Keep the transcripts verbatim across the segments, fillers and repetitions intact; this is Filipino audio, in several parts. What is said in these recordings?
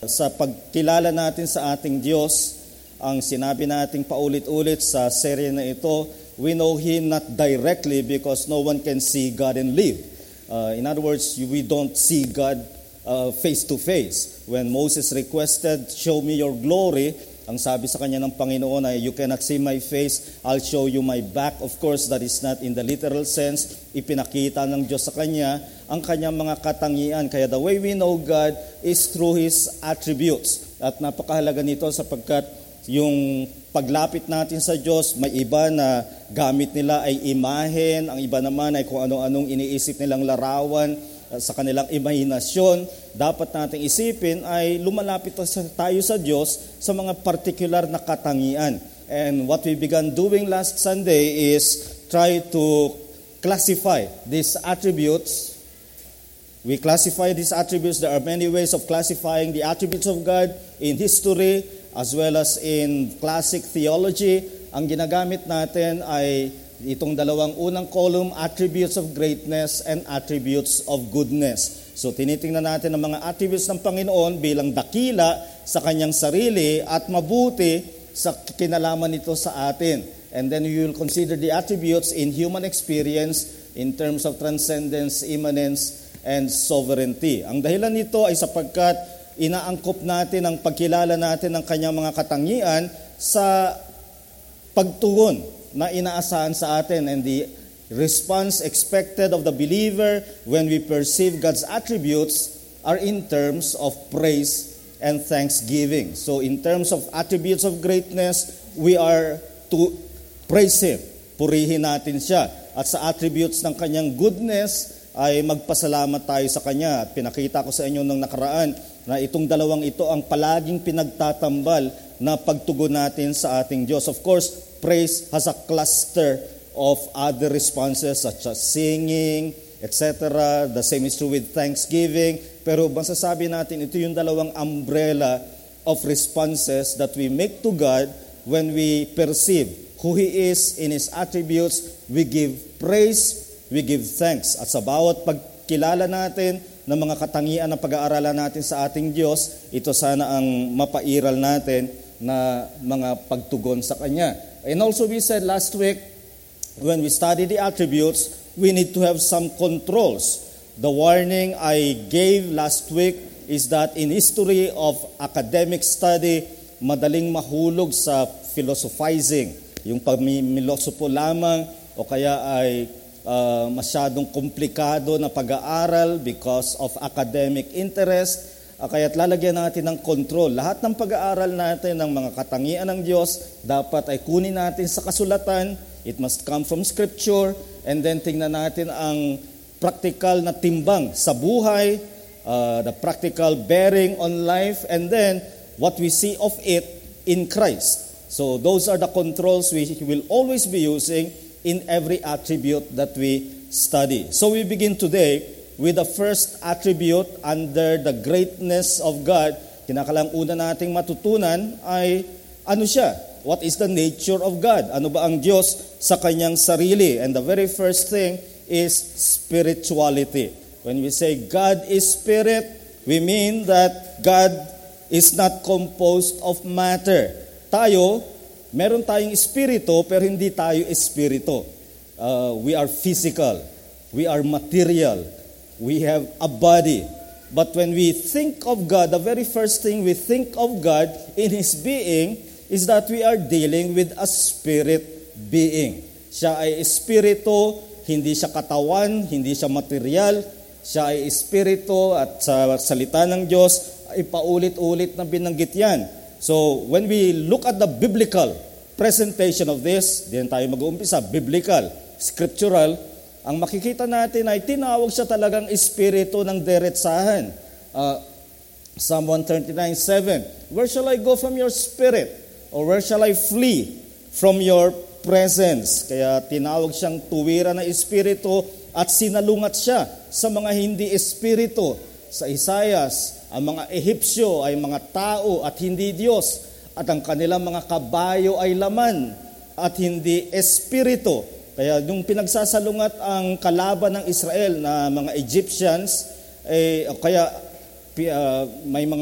Sa pagkilala natin sa ating Diyos, ang sinabi nating paulit-ulit sa serye na ito, we know Him not directly because no one can see God and live. Uh, in other words, we don't see God uh, face to face. When Moses requested, show me your glory, ang sabi sa kanya ng Panginoon ay, you cannot see my face, I'll show you my back. Of course, that is not in the literal sense. Ipinakita ng Diyos sa kanya ang kanyang mga katangian. Kaya the way we know God is through His attributes. At napakahalaga nito sapagkat yung paglapit natin sa Diyos, may iba na gamit nila ay imahen, ang iba naman ay kung ano-anong iniisip nilang larawan sa kanilang imahinasyon. Dapat nating isipin ay lumalapit tayo sa Diyos sa mga particular na katangian. And what we began doing last Sunday is try to classify these attributes. We classify these attributes. There are many ways of classifying the attributes of God in history as well as in classic theology. Ang ginagamit natin ay itong dalawang unang column, attributes of greatness and attributes of goodness. So tinitingnan natin ang mga attributes ng Panginoon bilang dakila sa kanyang sarili at mabuti sa kinalaman nito sa atin. And then we will consider the attributes in human experience in terms of transcendence, immanence, and sovereignty. Ang dahilan nito ay sapagkat inaangkop natin ang pagkilala natin ng kanyang mga katangian sa pagtugon na inaasahan sa atin, and the response expected of the believer when we perceive God's attributes are in terms of praise and thanksgiving. So in terms of attributes of greatness, we are to praise Him. Purihin natin siya. At sa attributes ng kanyang goodness ay magpasalamat tayo sa Kanya. At pinakita ko sa inyo nung nakaraan na itong dalawang ito ang palaging pinagtatambal na pagtugon natin sa ating Diyos. Of course, praise has a cluster of other responses such as singing, et cetera. The same is true with thanksgiving. Pero masasabi natin, ito yung dalawang umbrella of responses that we make to God when we perceive who He is in His attributes. We give praise, we give thanks. At sa bawat pagkilala natin ng mga katangian na pag-aaralan natin sa ating Diyos, ito sana ang mapairal natin na mga pagtugon sa Kanya. And also we said last week, when we study the attributes, we need to have some controls. The warning I gave last week is that in history of academic study, madaling mahulog sa philosophizing. Yung pamimilosopo lamang o kaya ay uh, masyadong komplikado na pag-aaral because of academic interest. Uh, kaya't lalagyan natin ng control. Lahat ng pag-aaral natin ng mga katangian ng Diyos, dapat ay kunin natin sa kasulatan. It must come from Scripture. And then tingnan natin ang practical na timbang sa buhay, uh, the practical bearing on life, and then what we see of it in Christ. So those are the controls we will always be using in every attribute that we study. So we begin today with the first attribute under the greatness of God. Kinakailangan una nating matutunan ay ano siya? What is the nature of God? Ano ba ang Diyos sa kanyang sarili? And the very first thing is spirituality. When we say God is spirit, we mean that God is not composed of matter. Tayo, meron tayong espiritu pero hindi tayo espiritu. Uh, we are physical. We are material. We have a body. But when we think of God, the very first thing we think of God in His being is that we are dealing with a spirit being. Siya ay espiritu, hindi siya katawan, hindi siya material. Siya ay espiritu at sa salita ng Diyos ay paulit-ulit na binanggit yan. So when we look at the biblical presentation of this, diyan tayo mag-uumpisa, biblical, scriptural, ang makikita natin ay tinawag siya talagang espiritu ng diretsahan. Uh, Psalm one thirty-nine seven, where shall I go from your spirit? Or where shall I flee from your presence? Kaya tinawag siyang tuwira na espiritu at sinalungat siya sa mga hindi espiritu. Sa Isaias, ang mga Ehipsyo ay mga tao at hindi Diyos. At ang kanilang mga kabayo ay laman at hindi espiritu. Kaya nung pinagsasalungat ang kalaban ng Israel na mga Egyptians, eh, kaya uh, may mga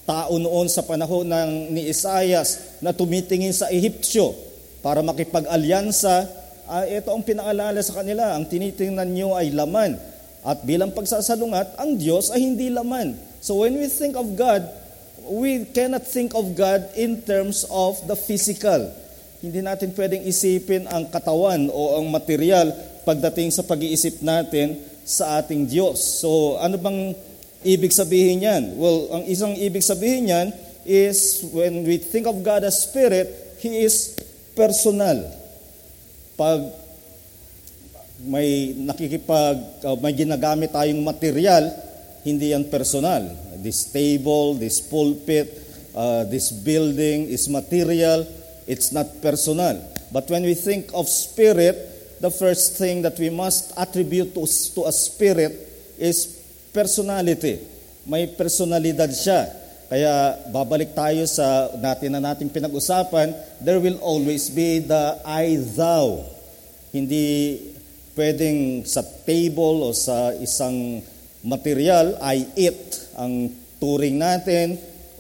tao noon sa panahon ng ni Isaias na tumitingin sa Ehipsyo para makipag-alyansa, uh, ito ang pinaalala sa kanila, ang tinitingnan nyo ay laman. At bilang pagsasalungat, ang Diyos ay hindi laman. So when we think of God, we cannot think of God in terms of the physical. Hindi natin pwedeng isipin ang katawan o ang material pagdating sa pag-iisip natin sa ating Diyos. So ano bang ibig sabihin yan? Well, ang isang ibig sabihin yan is when we think of God as Spirit, He is personal. Pag may nakikipag, uh, may ginagamit tayong material, hindi yan personal. This table, this pulpit, uh, this building is material, it's not personal. But when we think of Spirit, the first thing that we must attribute to, to a Spirit is personality. May personalidad siya. Kaya babalik tayo sa natin na nating pinag-usapan, there will always be the I, thou. Hindi pwedeng sa table o sa isang material, I, it ang turing natin,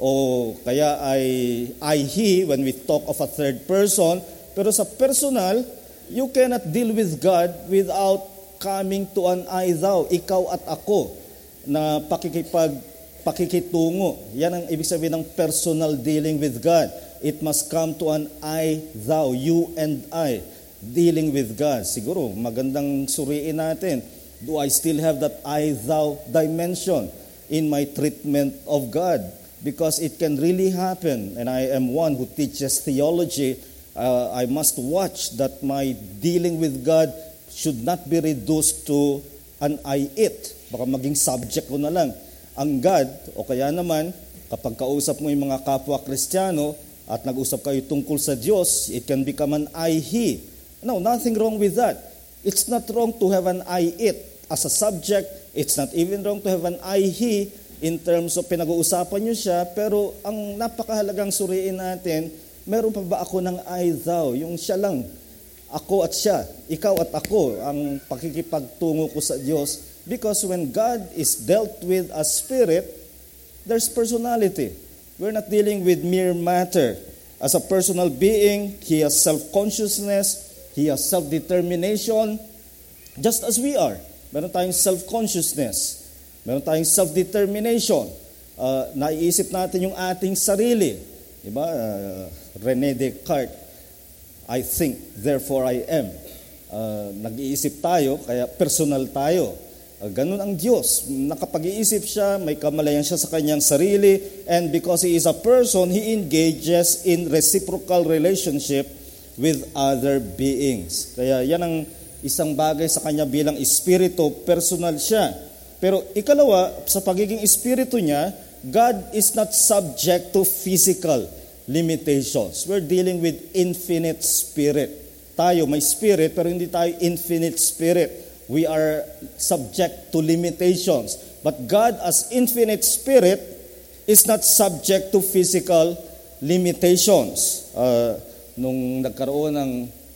o kaya ay I, he when we talk of a third person. Pero sa personal, you cannot deal with God without coming to an I, thou. Ikaw at ako na pakikipag, pakikitungo. Yan ang ibig sabihin ng personal dealing with God. It must come to an I, thou, you and I, dealing with God. Siguro, magandang suriin natin, do I still have that I, thou dimension in my treatment of God? Because it can really happen, and I am one who teaches theology, uh, I must watch that my dealing with God should not be reduced to an I, it. Baka maging subject ko na lang ang God, o kaya naman, kapag kausap mo yung mga kapwa Kristiyano at nag-usap kayo tungkol sa Diyos, it can become an I, he. No, nothing wrong with that. It's not wrong to have an I, it as a subject. It's not even wrong to have an I, he in terms of pinag-uusapan nyo siya, pero ang napakahalagang suriin natin, meron pa ba ako ng I, thou? Yung siya lang, ako at siya, ikaw at ako, ang pakikipagtungo ko sa Diyos. Because when God is dealt with as Spirit, there's personality. We're not dealing with mere matter. As a personal being, He has self-consciousness, He has self-determination, just as we are. Meron tayong self-consciousness, meron tayong self-determination. Uh, naiisip natin yung ating sarili. Diba? Uh, René Descartes, I think, therefore I am. Uh, nag-iisip tayo, kaya personal tayo. Uh, ganun ang Diyos. Nakapag-iisip siya, may kamalayan siya sa kanyang sarili, and because He is a person, He engages in reciprocal relationship with other beings. Kaya yan ang isang bagay sa kanya bilang espiritu, personal siya. Pero ikalawa, sa pagiging espiritu niya, God is not subject to physical limitations. We're dealing with infinite spirit. Tayo may spirit, pero hindi tayo infinite spirit. We are subject to limitations. But God as infinite spirit is not subject to physical limitations. Uh, nung nagkaroon ng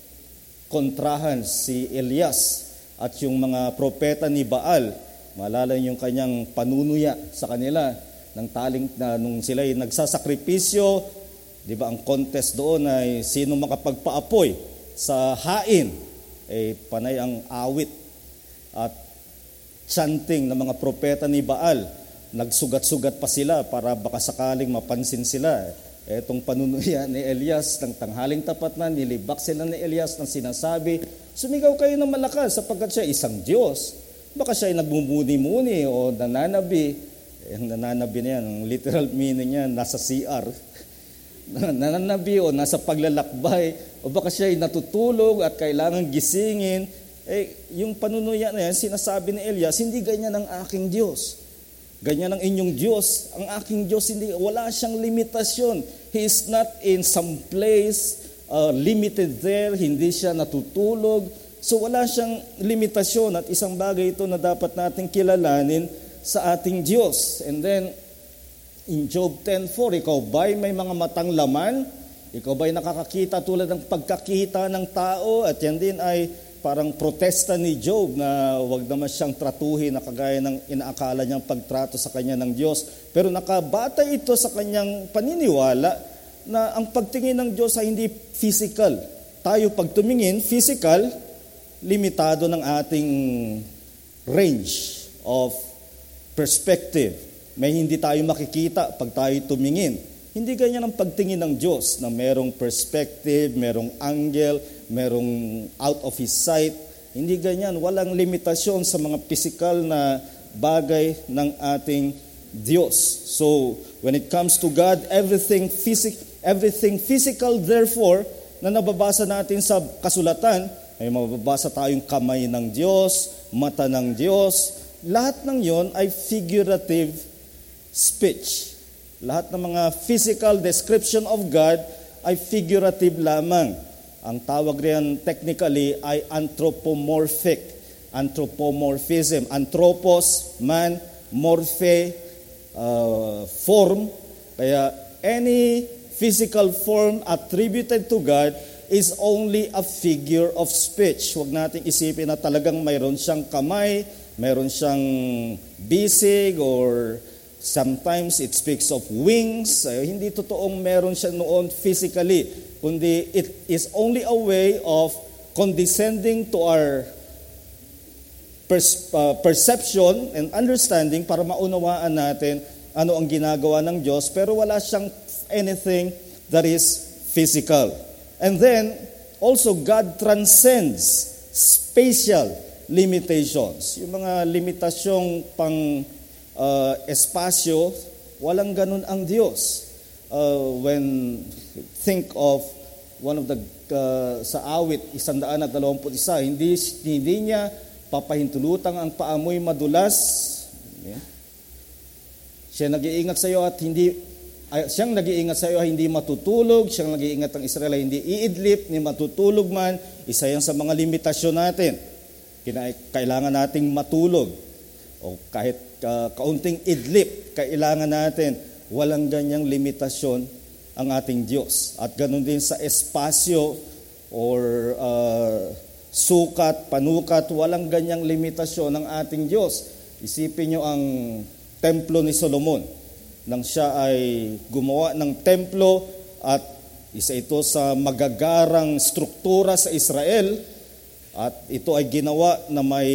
kontrahan si Elias at yung mga propeta ni Baal, maalala yung kanyang panunuya sa kanila ng taling na nung sila ay nagsasakripisyo, di ba ang contest doon ay sino makapagpaapoy sa hain, eh panay ang awit at chanting ng mga propeta ni Baal. Nagsugat-sugat pa sila para baka sakaling mapansin sila. Etong panunuya ni Elias ng tanghaling tapat na, nilibak sila ni Elias ng sinasabi, sumigaw kayo ng malakas sapagkat siya isang Diyos. Baka siya ay nagmumuni-muni o nananabi. Eh, nananabi na yan, ang literal meaning niya, nasa C R. Nananabi o nasa paglalakbay, o baka siya ay natutulog at kailangan gisingin. Eh, yung panunuya na yan, sinasabi ni Elias, hindi ganyan ang aking Diyos. Ganyan ang inyong Diyos. Ang aking Diyos, hindi, wala siyang limitasyon. He is not in some place, uh, limited there, hindi siya natutulog. So wala siyang limitasyon at isang bagay ito na dapat natin kilalanin sa ating Diyos. And then, in Job ten four, ikaw ba'y may mga matang laman? Ikaw ba'y nakakakita tulad ng pagkakita ng tao? At yan din ay parang protesta ni Job na wag naman siyang tratuhin na kagaya ng inaakala niyang pagtrato sa kanya ng Diyos. Pero nakabatay ito sa kanyang paniniwala na ang pagtingin ng Diyos ay hindi physical. Tayo pag tumingin, physical, limitado ng ating range of perspective. May hindi tayo makikita pag tayo tumingin. Hindi ganyan ang pagtingin ng Diyos na merong perspective, merong angle, merong out of His sight. Hindi ganyan. Walang limitasyon sa mga physical na bagay ng ating Diyos. So, when it comes to God, everything, physic, everything physical, therefore, na nababasa natin sa kasulatan, may mababasa tayong kamay ng Diyos, mata ng Diyos. Lahat ng yon ay figurative speech. Lahat ng mga physical description of God ay figurative lamang. Ang tawag riyan technically ay anthropomorphic. Anthropomorphism. Anthropos, man, morphe, uh, form. Kaya any physical form attributed to God is only a figure of speech. Huwag nating isipin na talagang mayroon siyang kamay, mayroon siyang bisig, or sometimes it speaks of wings. Uh, hindi totoong meron siya noon physically, kundi it is only a way of condescending to our pers- uh, perception and understanding para maunawaan natin ano ang ginagawa ng Diyos, pero wala siyang anything that is physical. And then, also God transcends spatial limitations. Yung mga limitasyong pang Uh, espasyo, walang ganun ang Diyos. Uh, when think of one of the, uh, sa awit, isandaan at dalawamput isa, hindi, hindi niya papahintulutang ang paamoy madulas. Yeah. Siya nag-iingat sa iyo at hindi, ay, siyang nag-iingat sa iyo hindi matutulog, siyang nag-iingat ang Israel ay hindi iidlip, ni matutulog man. Isa yan sa mga limitasyon natin. Kailangan nating matulog. O kahit uh, kaunting idlip, kailangan natin, walang ganyang limitasyon ang ating Diyos. At ganun din sa espasyo or uh, sukat, panukat, walang ganyang limitasyon ang ating Diyos. Isipin nyo ang templo ni Solomon. Nang siya ay gumawa ng templo at isa ito sa magagarang struktura sa Israel, at ito ay ginawa na may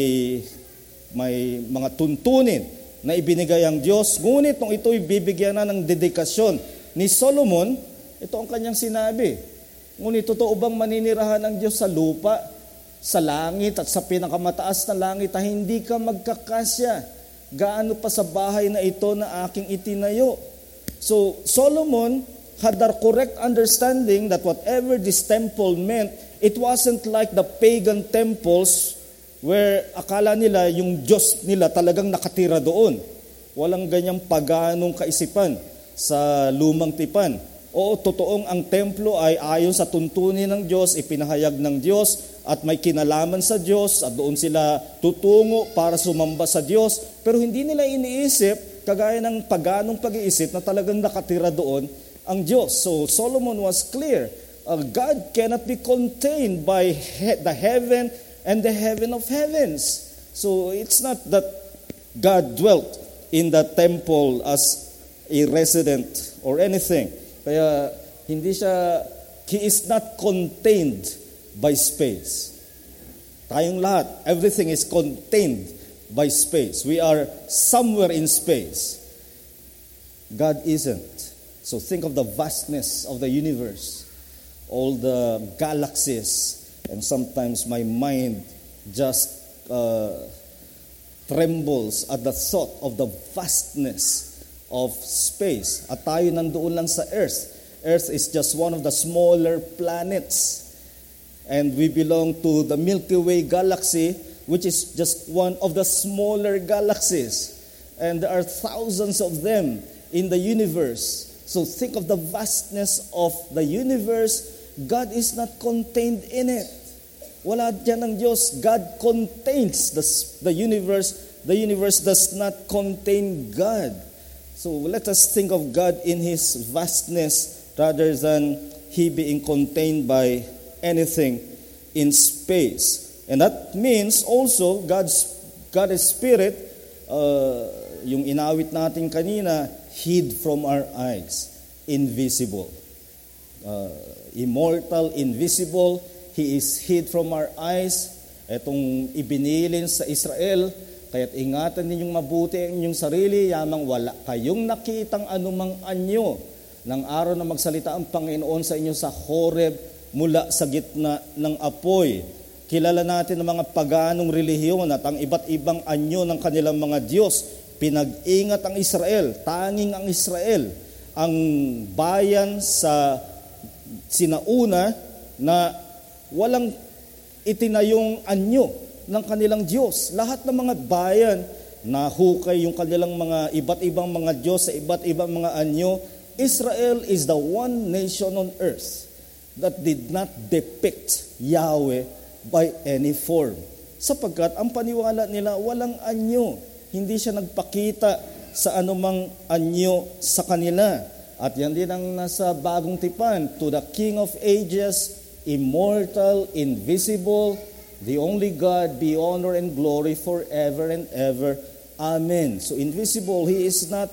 may mga tuntunin na ibinigay ang Diyos. Ngunit nung ito'y bibigyan na ng dedikasyon ni Solomon, ito ang kanyang sinabi. Ngunit totoo bang maninirahan ng Diyos sa lupa, sa langit at sa pinakamataas na langit na hindi ka magkakasya? Gaano pa sa bahay na ito na aking itinayo? So Solomon had the correct understanding that whatever this temple meant, it wasn't like the pagan temples where akala nila yung Diyos nila talagang nakatira doon. Walang ganyang paganong kaisipan sa lumang tipan. Oo, totoong ang templo ay ayon sa tuntunin ng Diyos, ipinahayag ng Diyos at may kinalaman sa Diyos at doon sila tutungo para sumamba sa Diyos. Pero hindi nila iniisip, kagaya ng paganong pag-iisip na talagang nakatira doon ang Diyos. So Solomon was clear, uh, God cannot be contained by he- the heaven and the heaven of heavens. So it's not that God dwelt in the temple as a resident or anything. Kaya hindi siya, He is not contained by space. Tayong lahat, everything is contained by space. We are somewhere in space. God isn't. So think of the vastness of the universe, all the galaxies. And sometimes my mind just uh, trembles at the thought of the vastness of space. At tayo nandoon lang sa Earth. Earth is just one of the smaller planets. And we belong to the Milky Way galaxy, which is just one of the smaller galaxies. And there are thousands of them in the universe. So think of the vastness of the universe. God is not contained in it. Wala dyan ang Diyos. God contains the, the universe. The universe does not contain God. So let us think of God in His vastness rather than He being contained by anything in space. And that means also God's God is Spirit, uh, yung inawit natin kanina, hid from our eyes, invisible. Uh, immortal, invisible, He is hid from our eyes. Etong ibinilin sa Israel, kaya't ingatan ninyong mabuti ang inyong sarili, yamang wala kayong nakitang anumang anyo ng araw na magsalita ang Panginoon sa inyo sa Horeb mula sa gitna ng apoy. Kilala natin ang mga paganong relihiyon at ang iba't ibang anyo ng kanilang mga Diyos. Pinag-ingat ang Israel, tanging ang Israel, ang bayan sa sinauna na walang itinayong anyo ng kanilang Diyos. Lahat ng mga bayan, nahukay yung kanilang mga iba't ibang mga Diyos sa iba't ibang mga anyo. Israel is the one nation on earth that did not depict Yahweh by any form. Sapagkat ang paniwala nila walang anyo. Hindi siya nagpakita sa anumang anyo sa kanila. At yan din ang nasa bagong tipan, to the King of Ages, immortal, invisible, the only God, be honor and glory forever and ever. Amen. So invisible, He is not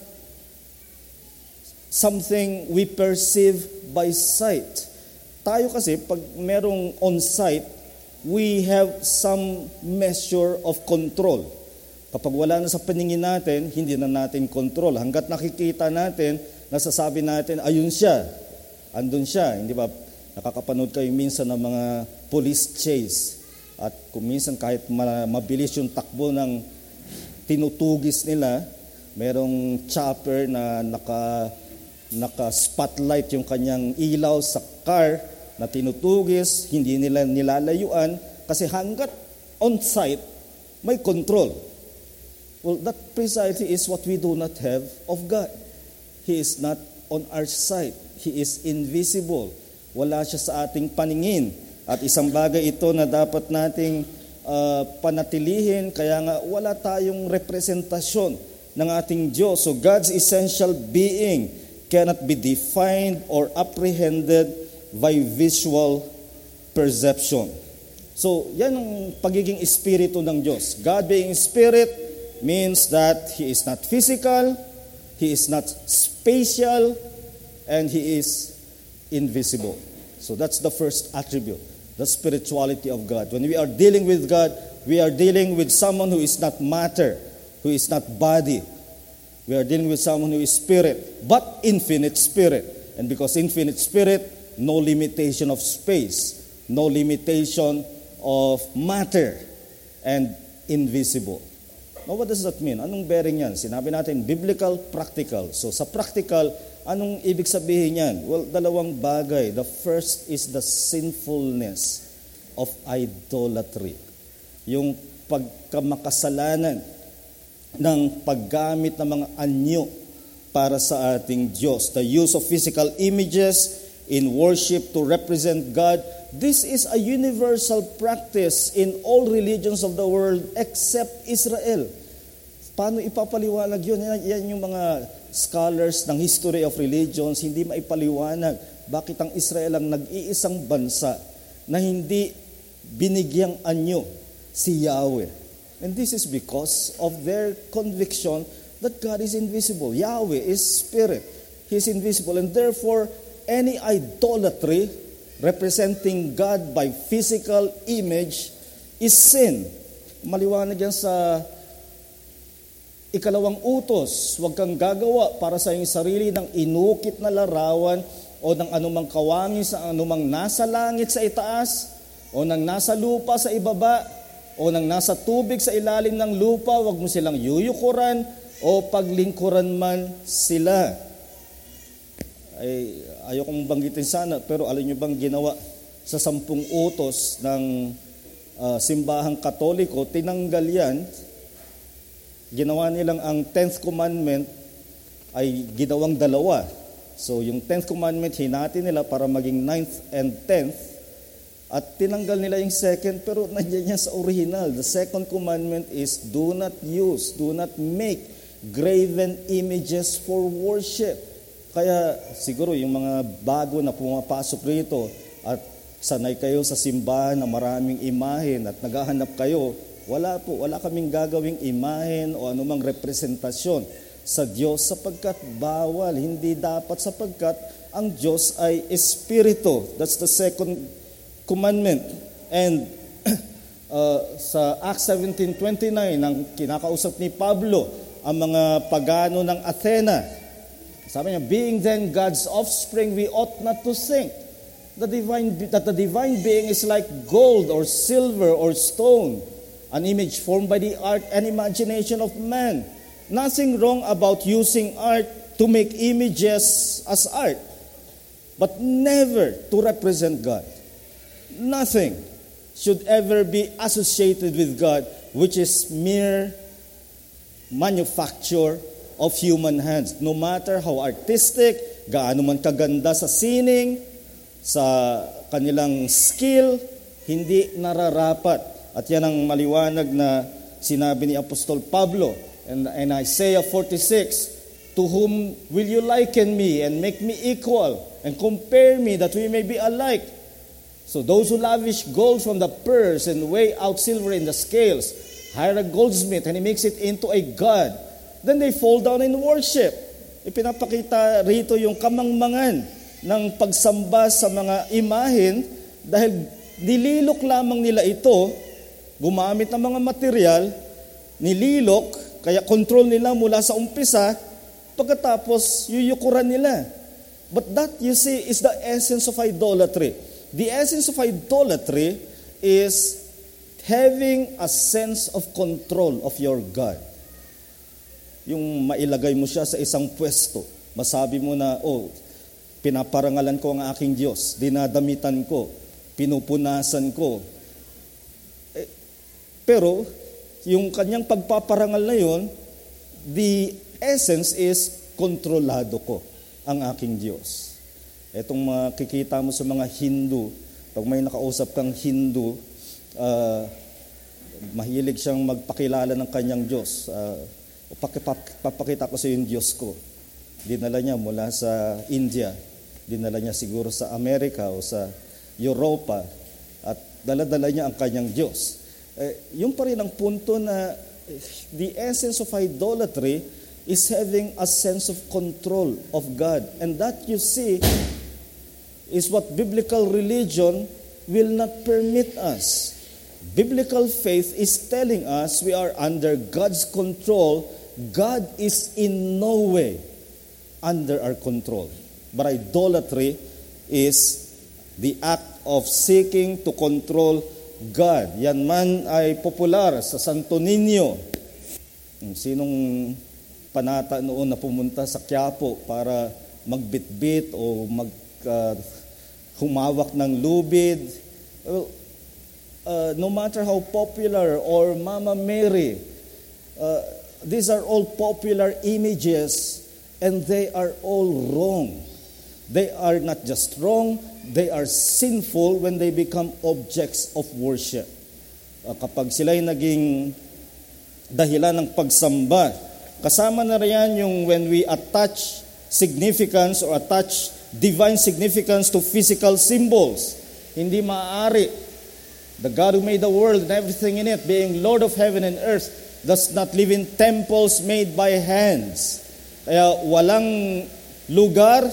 something we perceive by sight. Tayo kasi, pag merong on-site, we have some measure of control. Kapag wala na sa paningin natin, hindi na natin control. Hanggat nakikita natin, nasasabi natin, ayun siya, andun siya. Hindi ba, nakakapanood kayo minsan ng mga police chase. At kung minsan kahit mabilis yung takbo ng tinutugis nila, merong chopper na naka... naka-spotlight yung kanyang ilaw sa car na tinutugis, hindi nila nilalayuan kasi hanggat on-site, may control. Well, that precisely is what we do not have of God. He is not on our side. He is invisible. Wala siya sa ating paningin. At isang bagay ito na dapat nating uh, panatilihin, kaya nga wala tayong representasyon ng ating Diyos. So God's essential being cannot be defined or apprehended by visual perception. So, yan ang pagiging espiritu ng Diyos. God being spirit means that He is not physical, He is not spatial, and He is invisible. So, that's the first attribute, the spirituality of God. When we are dealing with God, we are dealing with someone who is not matter, who is not body. We are dealing with someone who is spirit, but infinite spirit. And because infinite spirit, no limitation of space, no limitation of matter, and invisible. Now, what does that mean? Anong bearing yan? Sinabi natin, biblical, practical. So, sa practical, anong ibig sabihin yan? Well, dalawang bagay. The first is the sinfulness of idolatry. Yung pagkamakasalanan ng paggamit ng mga anyo para sa ating Diyos. The use of physical images in worship to represent God. This is a universal practice in all religions of the world except Israel. Paano ipapaliwanag yun? Yan yung mga scholars ng history of religions, hindi maipaliwanag bakit ang Israel ang nag-iisang bansa na hindi binigyang anyo si Yahweh. And this is because of their conviction that God is invisible. Yahweh is spirit. He is invisible. And therefore, any idolatry representing God by physical image is sin. Maliwanag yan sa ikalawang utos. Huwag kang gagawa para sa iyong sarili ng inukit na larawan o ng anumang kawangis sa anumang nasa langit sa itaas o ng nasa lupa sa ibaba o nang nasa tubig sa ilalim ng lupa, wag mo silang yuyukuran o paglingkuran man sila. Ay, ayokong banggitin sana, pero alam nyo bang ginawa sa sampung utos ng uh, simbahang Katoliko, tinanggal yan. Ginawa nilang ang tenth commandment ay ginawang dalawa. So yung tenth commandment, hinati nila para maging ninth and tenth. At tinanggal nila yung second, pero nandiyan yan sa original. The second commandment is, do not use, do not make graven images for worship. Kaya siguro yung mga bago na pumapasok rito at sanay kayo sa simbahan na maraming imahen at naghahanap kayo, wala po, wala kaming gagawing imahen o anumang representasyon sa Diyos sapagkat bawal, hindi dapat sapagkat ang Diyos ay Espiritu. That's the second commandment. And uh, sa Acts seventeen twenty-nine, nang kinakausap ni Pablo ang mga pagano ng Athena, sabi niya, being then God's offspring, we ought not to think the divine, that the divine being is like gold or silver or stone, an image formed by the art and imagination of man. Nothing wrong about using art to make images as art, but never to represent God. Nothing should ever be associated with God which is mere manufacture of human hands. No matter how artistic, gaano man kaganda sa sining, sa kanilang skill, hindi nararapat. At yan ang maliwanag na sinabi ni Apostol Pablo in, in Isaiah forty-six, to whom will you liken me and make me equal and compare me that we may be alike? So those who lavish gold from the purse and weigh out silver in the scales, hire a goldsmith and he makes it into a god. Then they fall down in worship. Ipinapakita rito yung kamangmangan ng pagsamba sa mga imahen dahil nililok lamang nila ito, gumamit ng mga material, nililok, kaya control nila mula sa umpisa, pagkatapos yuyukuran nila. But that, you see, is the essence of idolatry. The essence of idolatry is having a sense of control of your God. Yung mailagay mo siya sa isang pwesto, masabi mo na, oh, pinaparangalan ko ang aking Diyos, dinadamitan ko, pinupunasan ko. Eh, pero, yung kanyang pagpaparangal na yun, the essence is kontrolado ko ang aking Diyos. Etong makikita mo sa mga Hindu, pag may nakausap kang Hindu, uh, mahilig siyang magpakilala ng kanyang Diyos. Uh, papakita ko sa yung Diyos ko. Dinala niya mula sa India, dinala niya siguro sa Amerika o sa Europa, at dala-dala niya ang kanyang Diyos. Eh, yung pa rin ang punto na the essence of idolatry is having a sense of control of God. And that, you see, is what biblical religion will not permit us. Biblical faith is telling us we are under God's control. God is in no way under our control. But idolatry is the act of seeking to control God. Yan man ay popular sa Santo Niño. Sinong panata noon na pumunta sa Quiapo para magbitbit o mag uh, humawak ng lubid? Well, uh, no matter how popular, or Mama Mary, uh, these are all popular images and they are all wrong. They are not just wrong, they are sinful when they become objects of worship. Uh, kapag sila'y naging dahilan ng pagsamba, kasama na riyan yung when we attach significance or attach divine significance to physical symbols. Hindi maaari. The God who made the world and everything in it, being Lord of heaven and earth, does not live in temples made by hands. Kaya walang lugar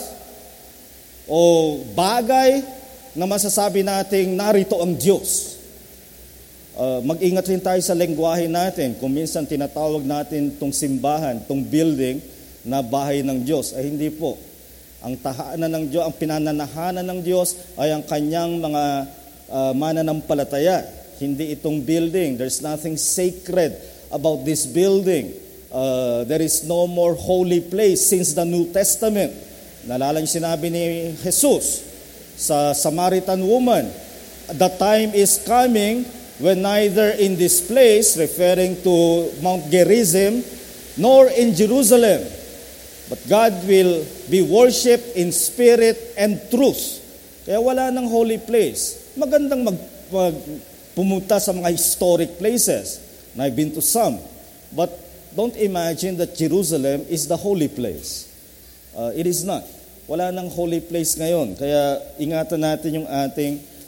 o bagay na masasabi nating narito ang Diyos. Uh, mag-ingat rin tayo sa lengguwahe natin. Kung minsan tinatawag natin itong simbahan, itong building na bahay ng Diyos, ay hindi po. Ang tahanan ng Diyos, ang pinananahanan ng Diyos ay ang kanyang mga uh, mananampalataya. Hindi itong building. There's nothing sacred about this building. Uh, there is no more holy place since the New Testament. Nalala niyo sinabi ni Jesus sa Samaritan woman, the time is coming when neither in this place, referring to Mount Gerizim, nor in Jerusalem, but God will be worshipped in spirit and truth. Kaya wala nang holy place. Magandang mag, mag, pumunta sa mga historic places. And I've been to some. But don't imagine that Jerusalem is the holy place. Uh, it is not. Wala nang holy place ngayon. Kaya ingatan natin yung ating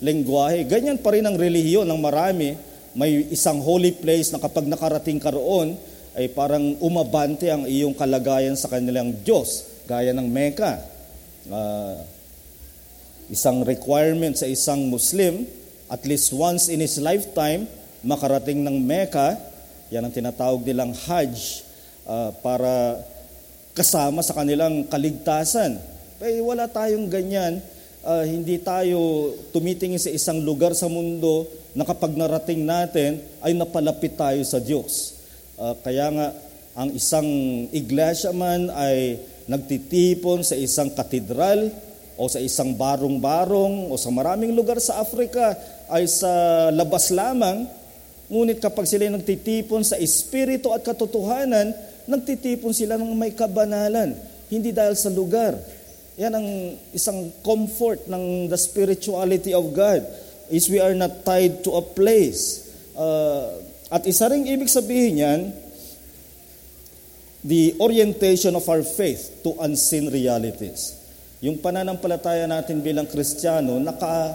lengguwahe. Ganyan pa rin ang relihiyon ng marami. May isang holy place na kapag nakarating ka roon, ay parang umabante ang iyong kalagayan sa kanilang Diyos, gaya ng Mecca. Uh, isang requirement sa isang Muslim, at least once in his lifetime, makarating ng Mecca. Yan ang tinatawag nilang Hajj, uh, para kasama sa kanilang kaligtasan. Eh, wala tayong ganyan. Uh, hindi tayo tumitingin sa isang lugar sa mundo na kapag narating natin ay napalapit tayo sa Diyos. Uh, kaya nga, ang isang iglesia man ay nagtitipon sa isang katedral o sa isang barong-barong o sa maraming lugar sa Africa ay sa labas lamang. Ngunit kapag sila nagtitipon sa espiritu at katotohanan, nagtitipon sila ng may kabanalan, hindi dahil sa lugar. Yan ang isang comfort ng the spirituality of God, is we are not tied to a place. Uh, at isa ring ibig sabihin yan, the orientation of our faith to unseen realities. Yung pananampalataya natin bilang Kristiyano, naka,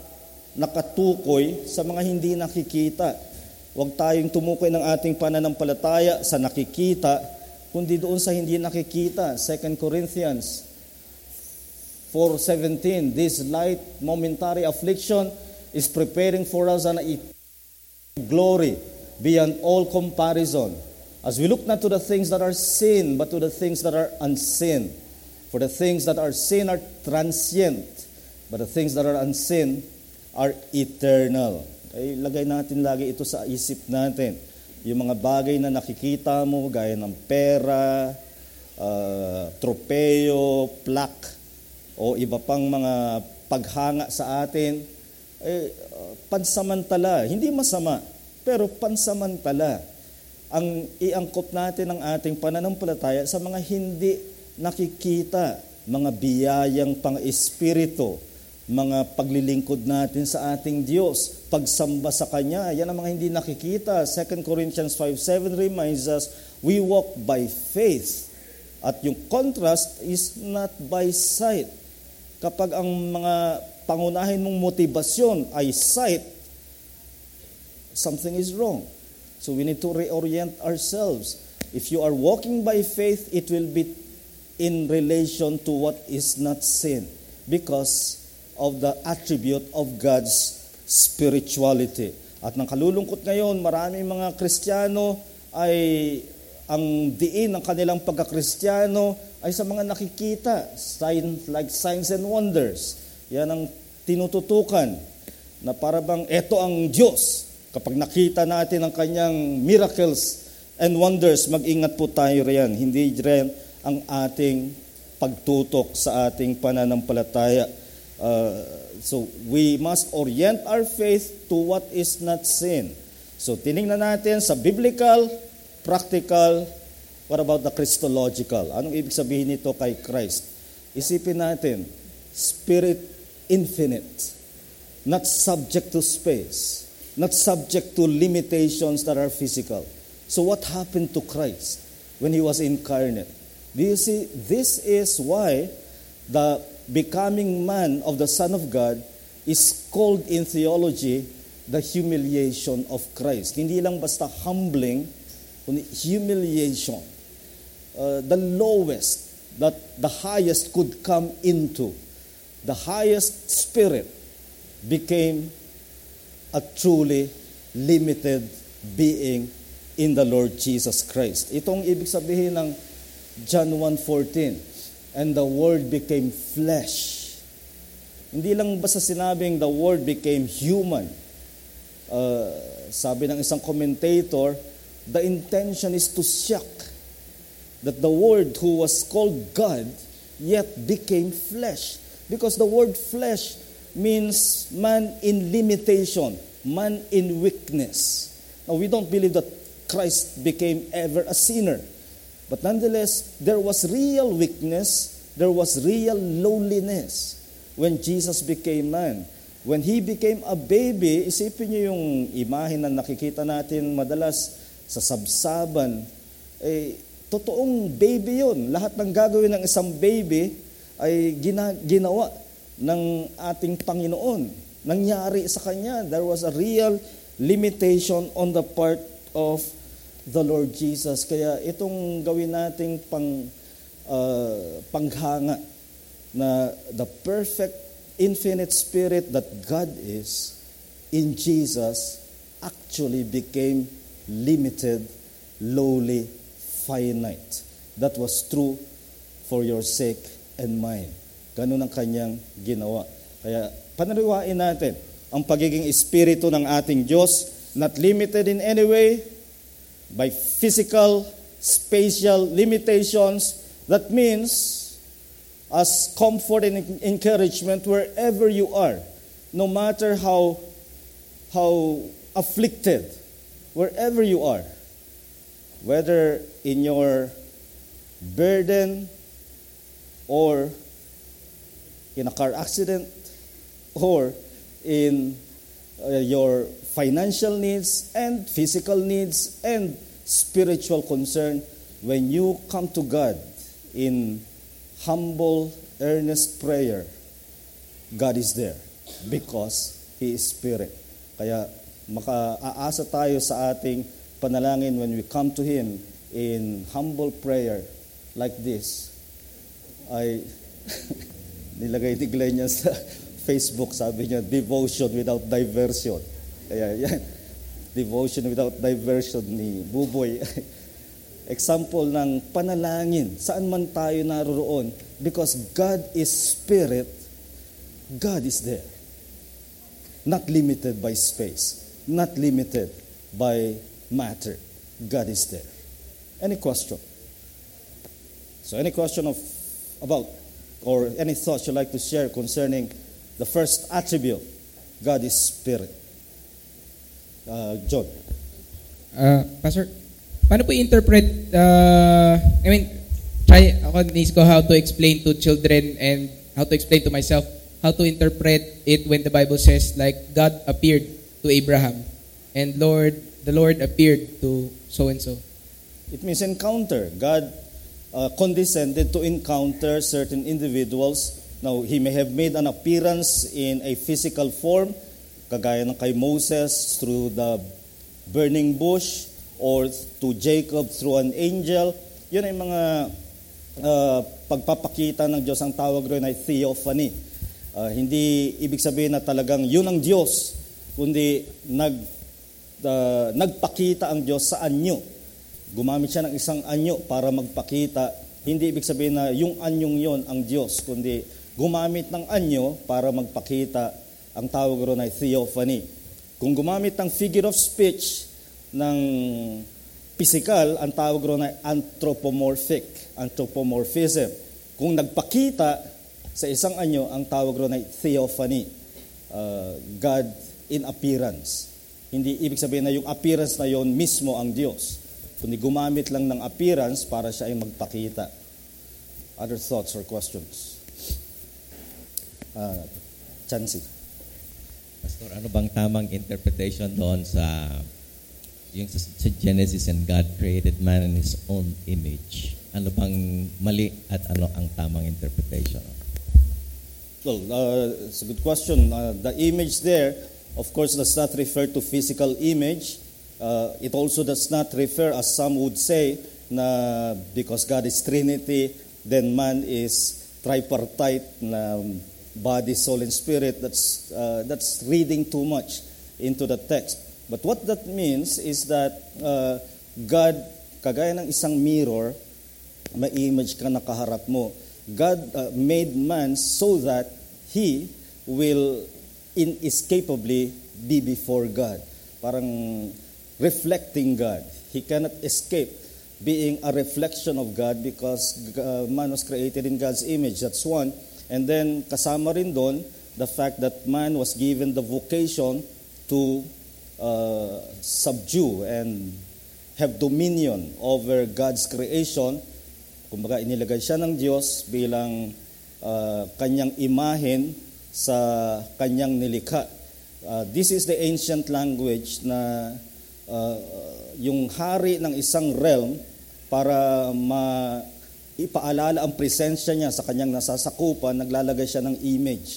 nakatukoy sa mga hindi nakikita. Huwag tayong tumukoy ng ating pananampalataya sa nakikita, kundi doon sa hindi nakikita. Second Corinthians four seventeen, this light momentary affliction is preparing for us an eternal glory beyond all comparison. As we look not to the things that are seen, but to the things that are unseen. For the things that are seen are transient, but the things that are unseen are eternal. Ay, lagay natin lagi ito sa isip natin. Yung mga bagay na nakikita mo, gaya ng pera, uh, tropeo, plaque, o iba pang mga paghanga sa atin, eh, uh, pansamantala, hindi masama, pero pansamantala. Ang iangkop natin ang ating pananampalataya sa mga hindi nakikita, mga biyayang pang-espiritu, mga paglilingkod natin sa ating Diyos, pagsamba sa Kanya, yan ang mga hindi nakikita. Second Corinthians five seven reminds us, we walk by faith. At yung contrast is not by sight. Kapag ang mga pangunahin mong motibasyon ay sight, something is wrong. So we need to reorient ourselves. If you are walking by faith, it will be in relation to what is not seen because of the attribute of God's spirituality. At nang kalulungkot ngayon, maraming mga Kristiyano ay ang diin ng kanilang pagkakristyano ay sa mga nakikita, sign, like signs and wonders. Yan ang tinututukan na para bang eto ang Diyos. Kapag nakita natin ang kanyang miracles and wonders, mag-ingat po tayo riyan. Hindi riyan ang ating pagtutok sa ating pananampalataya. Uh, so we must orient our faith to what is not seen. So tiningnan natin sa biblical, practical, what about the Christological? Anong ibig sabihin nito kay Christ? Isipin natin, Spirit infinite, not subject to space, not subject to limitations that are physical. So what happened to Christ when He was incarnate? Do you see, this is why the becoming man of the Son of God is called in theology the humiliation of Christ. Hindi lang basta humbling, kundi humiliation. Uh, the lowest that the highest could come into. The highest spirit became a truly limited being in the Lord Jesus Christ. Itong ibig sabihin ng John one fourteen, and the Word became flesh. Hindi lang basta sinabing the Word became human. Uh, sabi ng isang commentator, the intention is to shock that the Word who was called God yet became flesh. Because the word flesh means man in limitation, man in weakness. Now, we don't believe that Christ became ever a sinner. But nonetheless, there was real weakness, there was real lowliness when Jesus became man. When He became a baby, isipin niyo yung imahe na nakikita natin madalas sa sabsaban, eh, totoong baby yun. Lahat ng gagawin ng isang baby ay gina, ginawa ng ating Panginoon. nangyari sa kanya. There was a real limitation on the part of the Lord Jesus. Kaya itong gawin nating pang, uh, panghanga na the perfect infinite spirit that God is in Jesus actually became limited, lowly, finite. That was true for your sake and mine. Ganun ang kanyang ginawa. Kaya panariwain natin ang pagiging espiritu ng ating Diyos, not limited in any way by physical, spatial limitations. That means as comfort and encouragement wherever you are, no matter how how afflicted, wherever you are, whether in your burden or in a car accident or in uh, your financial needs and physical needs and spiritual concern, when you come to God in humble, earnest prayer, God is there because He is Spirit. Kaya maka-aasa tayo sa ating panalangin when we come to Him in humble prayer like this. Ay, nilagay ni Glenn niya sa Facebook, sabi niya, devotion without diversion. Kaya yan, devotion without diversion ni Buboy. Example ng panalangin, saan man tayo naroroon, because God is Spirit, God is there. Not limited by space, not limited by matter. God is there. Any question? So any question of about or any thoughts you'd like to share concerning the first attribute, God is Spirit? Uh, John. Uh, Pastor, paano po interpret, uh, I mean, try, ako needs ko how to explain to children and how to explain to myself how to interpret it when the Bible says like God appeared to Abraham and Lord, the Lord appeared to so-and-so. It means encounter. God uh, condescended to encounter certain individuals. Now, He may have made an appearance in a physical form, kagaya ng kay Moses through the burning bush, or to Jacob through an angel. Yun ay mga uh, pagpapakita ng Diyos. Ang tawag rin ay theophany. Uh, hindi ibig sabihin na talagang yun ang Diyos, kundi nag, uh, nagpakita ang Diyos sa anyo. Gumamit siya ng isang anyo para magpakita. Hindi ibig sabihin na yung anyong yon ang Diyos, kundi gumamit ng anyo para magpakita. Ang tawag rin ay theophany. Kung gumamit ng figure of speech ng physical, ang tawag rin ay anthropomorphic, anthropomorphism. Kung nagpakita sa isang anyo, ang tawag rin ay theophany, uh, God in appearance. Hindi ibig sabihin na yung appearance na yon mismo ang Diyos, kundi gumamit lang ng appearance para siya ay magpakita. Other thoughts or questions? Uh, Chansey. Pastor, ano bang tamang interpretation doon sa yung sa, sa Genesis, and God created man in His own image? Ano bang mali at ano ang tamang interpretation? Well, uh, it's a good question. Uh, the image there, of course, does not refer to physical image. Uh, it also does not refer, as some would say, na because God is Trinity, then man is tripartite, na body, soul, and spirit. That's uh, that's reading too much into the text. But what that means is that uh, God, kagaya ng isang mirror, may image ka nakaharap mo. God uh, made man so that he will inescapably be before God. Parang reflecting God. He cannot escape being a reflection of God because uh, man was created in God's image. That's one. And then kasama rin doon the fact that man was given the vocation to uh, subdue and have dominion over God's creation. Kumbaga, inilagay siya ng Diyos bilang uh, kanyang imahen sa kanyang nilikha. Uh, this is the ancient language na uh, yung hari ng isang realm, para ma ipaalala ang presensya niya sa kanyang nasasakupan, naglalagay siya ng image.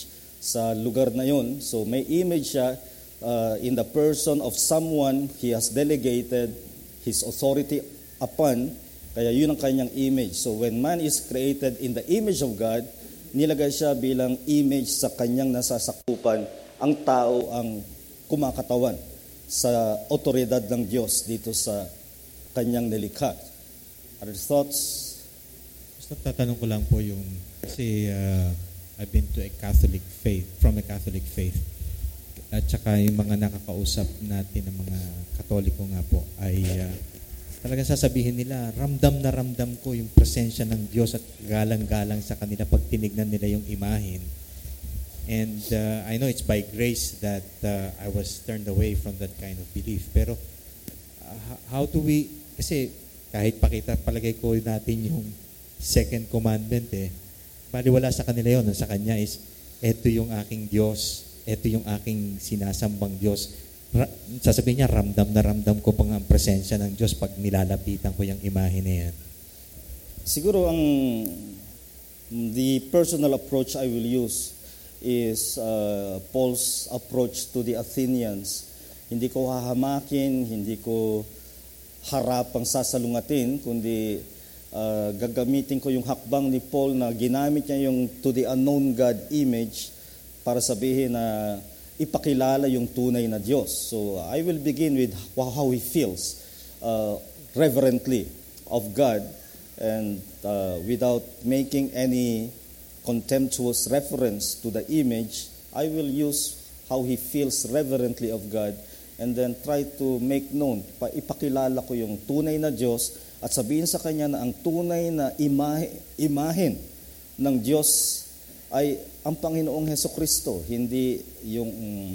sa lugar na yon. So may image siya uh, in the person of someone he has delegated his authority upon, kaya yun ang kanyang image. So when man is created in the image of God, nilagay siya bilang image sa kanyang nasasakupan, ang tao ang kumakatawan sa otoridad ng Diyos dito sa kanyang nilikha. Other thoughts? Basta tatanong ko lang po yung, kasi uh, I've been to a Catholic faith, from a Catholic faith. At saka yung mga nakakausap natin ng mga Katoliko nga po ay uh, talagang sasabihin nila, ramdam na ramdam ko yung presensya ng Diyos at galang-galang sa kanila pag tinignan nila yung imahin. And uh, I know it's by grace that uh, I was turned away from that kind of belief. Pero uh, how do we, kasi kahit pakita, palagay ko natin yung second commandment eh, baliwala sa kanila yun. Sa kanya is, eto yung aking Diyos, eto yung aking sinasambang Diyos. Ra- sasabihin niya, ramdam na ramdam ko pang ang presensya ng Diyos pag nilalapitan ko yung imahe na yan. Siguro ang the personal approach I will use is uh, Paul's approach to the Athenians. Hindi ko hahamakin, hindi ko harapang sasalungatin, kundi uh, gagamitin ko yung hakbang ni Paul na ginamit niya yung to the unknown God image para sabihin na ipakilala yung tunay na Diyos. So I will begin with how he feels uh, reverently of God, and uh, without making any contemptuous reference to the image, I will use how he feels reverently of God, and then try to make known, pa ipakilala ko yung tunay na Diyos at sabihin sa kanya na ang tunay na imahe, imahen ng Diyos ay ang Panginoong Hesukristo, hindi yung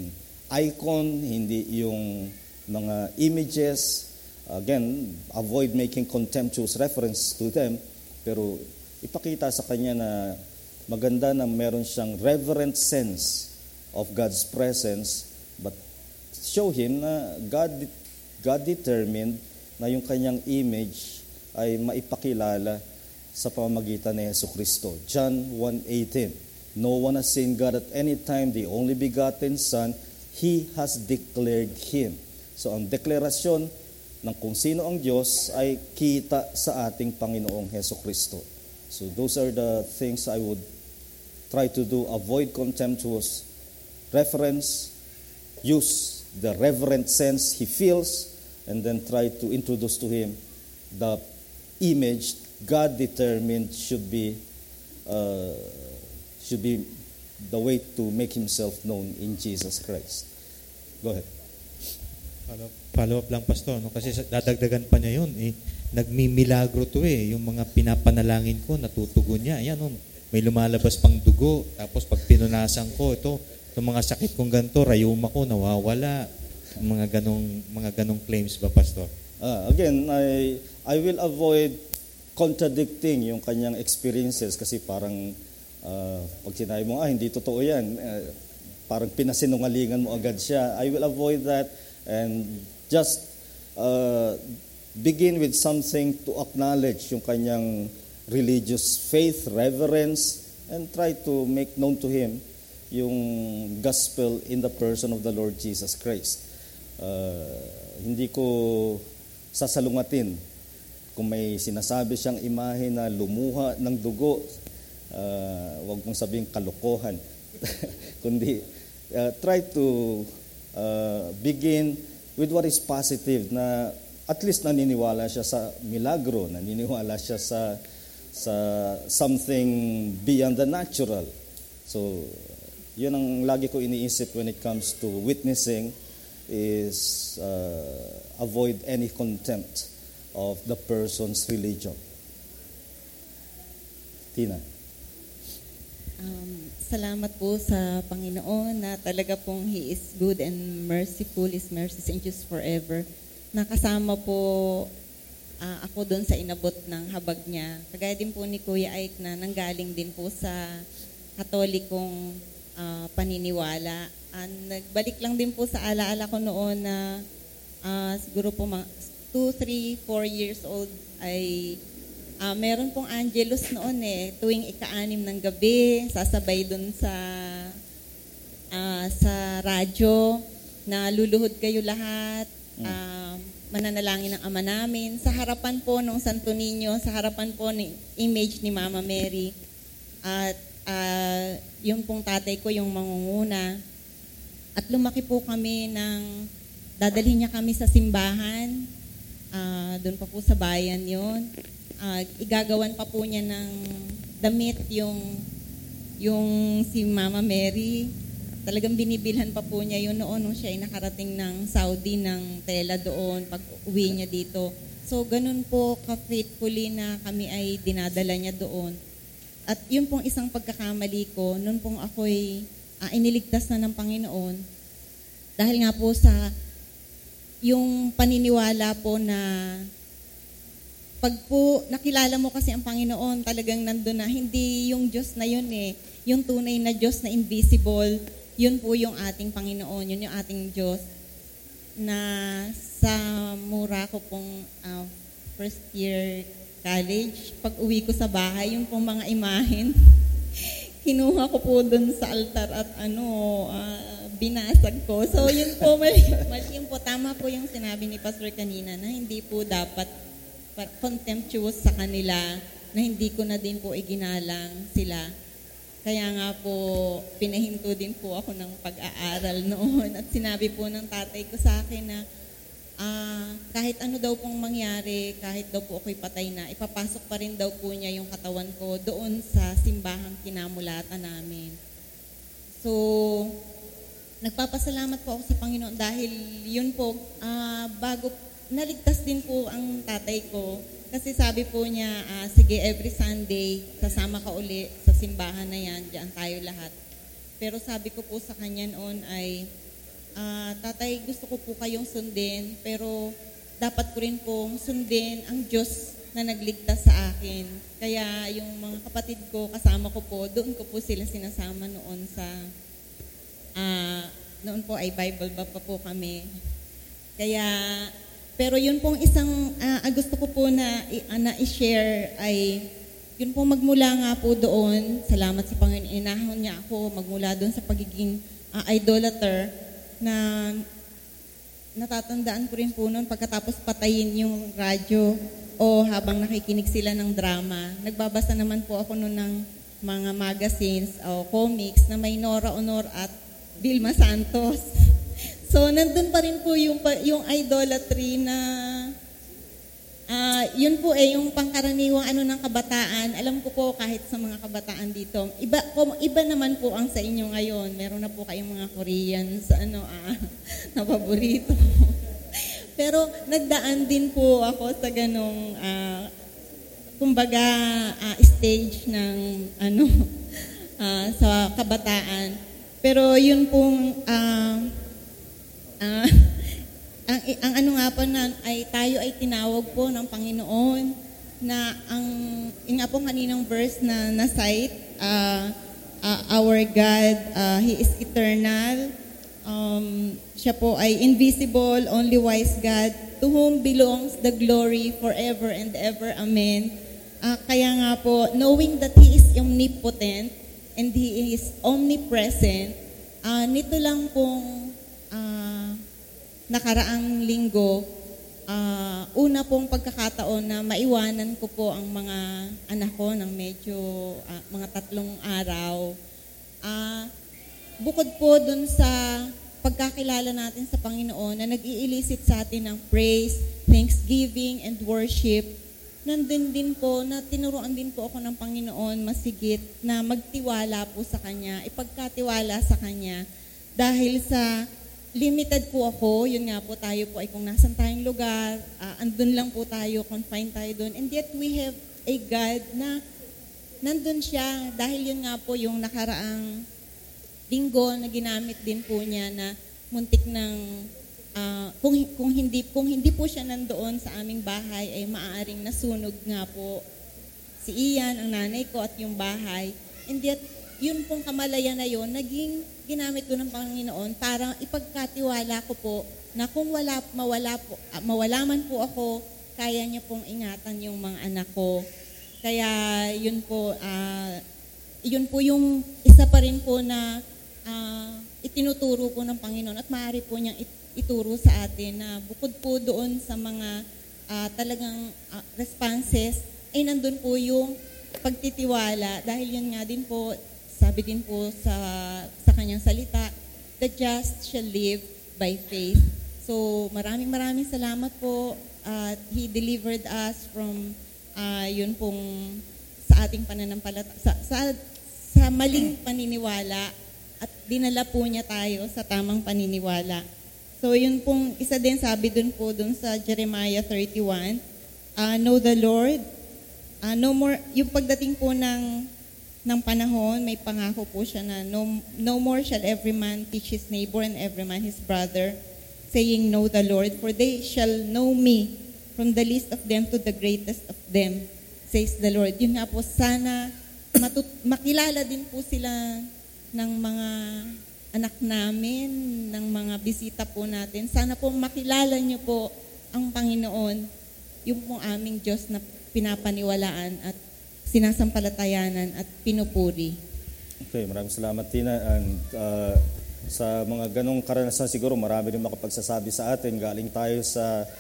icon, hindi yung mga images. Again, avoid making contemptuous reference to them, pero ipakita sa kanya na maganda na meron siyang reverent sense of God's presence, but show him na God, God determined na yung kanyang image ay maipakilala sa pamamagitan ni Hesukristo. John one eighteen, no one has seen God at any time, the only begotten Son, He has declared Him. So ang deklarasyon ng kung sino ang Diyos ay kita sa ating Panginoong Hesukristo. So those are the things I would try to do. Avoid contemptuous reference, use the reverent sense he feels, and then try to introduce to him the image God determined should be uh, should be the way to make himself known in Jesus Christ. Go ahead. Follow, follow up lang, Pastor, no? Kasi dadagdagan pa niya yun. Eh, nagmimilagro to eh. Yung mga pinapanalangin ko, natutugon niya. Ayan, oh, may lumalabas pang dugo. Tapos pag pinunasan ko, ito, itong mga sakit kong ganito, rayuma ko, nawawala. Mga ganong, mga ganong claims ba, Pastor? Uh, again, I, I will avoid contradicting yung kanyang experiences kasi parang uh, pag sinabi mo, ah, hindi totoo yan, uh, parang pinasinungalingan mo agad siya. I will avoid that and just uh, begin with something to acknowledge yung kanyang religious faith, reverence, and try to make known to him yung gospel in the person of the Lord Jesus Christ. Uh, hindi ko sasalungatin kung may sinasabi siyang imahe na lumuha ng dugo, uh, wag mong sabihin kalokohan, kundi uh, try to uh, begin with what is positive, na at least naniniwala siya sa milagro, naniniwala siya sa sa something beyond the natural. So, yun ang lagi ko iniisip when it comes to witnessing, is uh, avoid any contempt of the person's religion. Tina. Um, salamat po sa Panginoon na talaga pong He is good and merciful, His mercies endures forever. Nakasama po uh, ako doon sa inabot ng habag niya. Kagaya din po ni Kuya Ike na nanggaling din po sa Katolikong uh, paniniwala. Uh, nagbalik lang din po sa alaala ko noon na uh, siguro po mga two, three, four years old ay uh, meron pong Angelus noon eh. Tuwing ika-anim ng gabi, sasabay dun sa ah, sa radyo na luluhod kayo lahat, ah, mananalangin ng Ama namin, sa harapan po ng Santo Niño, sa harapan po ng image ni Mama Mary. At ah, yung pong tatay ko yung mangunguna. At lumaki po kami ng, dadalhin niya kami sa simbahan, ah, doon pa po sa bayan yon. Ah, igagawan pa po niya ng damit yung, yung si Mama Mary. Talagang binibilhan pa po niya yun noon nung siya ay nakarating ng Saudi ng tela doon pag uwi niya dito. So ganun po ka-faithfully na kami ay dinadala niya doon. At yun pong isang pagkakamali ko, noon pong ako'y uh, iniligtas na ng Panginoon. Dahil nga po sa yung paniniwala po na pag po nakilala mo kasi ang Panginoon, talagang nandun na, hindi yung Diyos na yun eh. Yung tunay na Diyos na invisible, yun po yung ating Panginoon, yun yung ating Diyos. Na sa mura ko pong uh, first year college, pag uwi ko sa bahay, yung pong mga imahen, kinuha ko po dun sa altar at ano, uh, binasag ko. So yun po, mali, mali yun po, tama po yung sinabi ni Pastor kanina na hindi po dapat contemptuous sa kanila, na hindi ko na din po iginalang sila. Kaya nga po, pinahinto din po ako ng pag-aaral noon. At sinabi po ng tatay ko sa akin na uh, kahit ano daw pong mangyari, kahit daw po ako'y patay na, ipapasok pa rin daw po niya yung katawan ko doon sa simbahang kinamulatan namin. So, nagpapasalamat po ako sa Panginoon dahil yun po, uh, bago, naligtas din po ang tatay ko. Kasi sabi po niya, uh, sige, every Sunday, sasama ka uli sa simbahan na yan, diyan tayo lahat. Pero sabi ko po sa kanya noon ay, uh, tatay, gusto ko po kayong sundin, pero dapat ko rin pong sundin ang Diyos na nagligtas sa akin. Kaya yung mga kapatid ko, kasama ko po, doon ko po sila sinasama noon sa, uh, noon po ay Bible ba pa po kami. Kaya, pero yun pong isang uh, gusto ko po na, uh, na i-share ay yun pong magmula nga po doon, salamat sa Panginoon, inahon niya ako magmula doon sa pagiging uh, idolater na natatandaan ko rin po noon pagkatapos patayin yung radyo o habang nakikinig sila ng drama. Nagbabasa naman po ako noon ng mga magazines o comics na may Nora Honor at Vilma Santos. So, nandun pa rin po yung, yung idolatry na, uh, yun po eh, yung pangkaraniwang ano ng kabataan. Alam ko po kahit sa mga kabataan dito, iba, iba naman po ang sa inyo ngayon. Meron na po kayong mga Koreans, ano, ah, na paborito. Pero nagdaan din po ako sa ganong, uh, kumbaga, uh, stage ng, ano, uh, sa kabataan. Pero yun pong, uh, Uh, ang, ang ano nga po na ay tayo ay tinawag po ng Panginoon na ang yung nga po kaninang verse na na-cite, uh, uh, our God, uh, He is eternal. Um, siya po ay invisible, only wise God, to whom belongs the glory forever and ever. Amen. Uh, kaya nga po, knowing that He is omnipotent and He is omnipresent, uh, nito lang pong Uh, nakaraang linggo, uh, una pong pagkakataon na maiwanan ko po ang mga anak ko ng medyo uh, mga tatlong araw. Uh, bukod po dun sa pagkakilala natin sa Panginoon na nag-i-elicit sa atin ng praise, thanksgiving, and worship, nandun din po na tinuruan din po ako ng Panginoon masigit na magtiwala po sa Kanya, ipagkatiwala sa Kanya dahil sa limited po ako, yun nga po tayo po ay kung nasan tayong lugar, uh, andun lang po tayo, confined tayo dun. And yet we have a God na nandun siya dahil yun nga po yung nakaraang linggo na ginamit din po niya na muntik ng, uh, kung, kung, hindi, kung hindi po siya nandoon sa aming bahay ay maaaring nasunog nga po si Ian, ang nanay ko at yung bahay. And yet, yun pong kamalayan na yun, naging ginamit ko ng Panginoon para ipagkatiwala ko po na kung wala, mawala, po, uh, mawala man po ako, kaya niya pong ingatan yung mga anak ko. Kaya yun po, uh, yun po yung isa pa rin po na uh, tinuturo po ng Panginoon at maaari po niyang ituro sa atin na bukod po doon sa mga uh, talagang uh, responses, ay nandun po yung pagtitiwala. Dahil yun nga din po, sabi din po sa, sa kanyang salita, the just shall live by faith. So maraming maraming salamat po at uh, He delivered us from uh, yun pong sa ating pananampalataya, sa, sa, sa maling paniniwala at dinala po niya tayo sa tamang paniniwala. So yun pong isa din sabi dun po dun sa Jeremiah thirty-one, uh, know the Lord, uh, no more, yung pagdating po ng, ng panahon, may pangako po siya na no, no more shall every man teach his neighbor and every man his brother, saying, know the Lord, for they shall know me from the least of them to the greatest of them, says the Lord. Yun nga po, sana matut- makilala din po sila ng mga anak namin, ng mga bisita po natin. Sana po makilala niyo po ang Panginoon, yung po aming Diyos na pinapaniwalaan at sinasampalatayanan at pinupuri. Okay, maraming salamat, Tina. And uh, sa mga ganong karanasan, siguro marami rin makapagsasabi sa atin. Galing tayo sa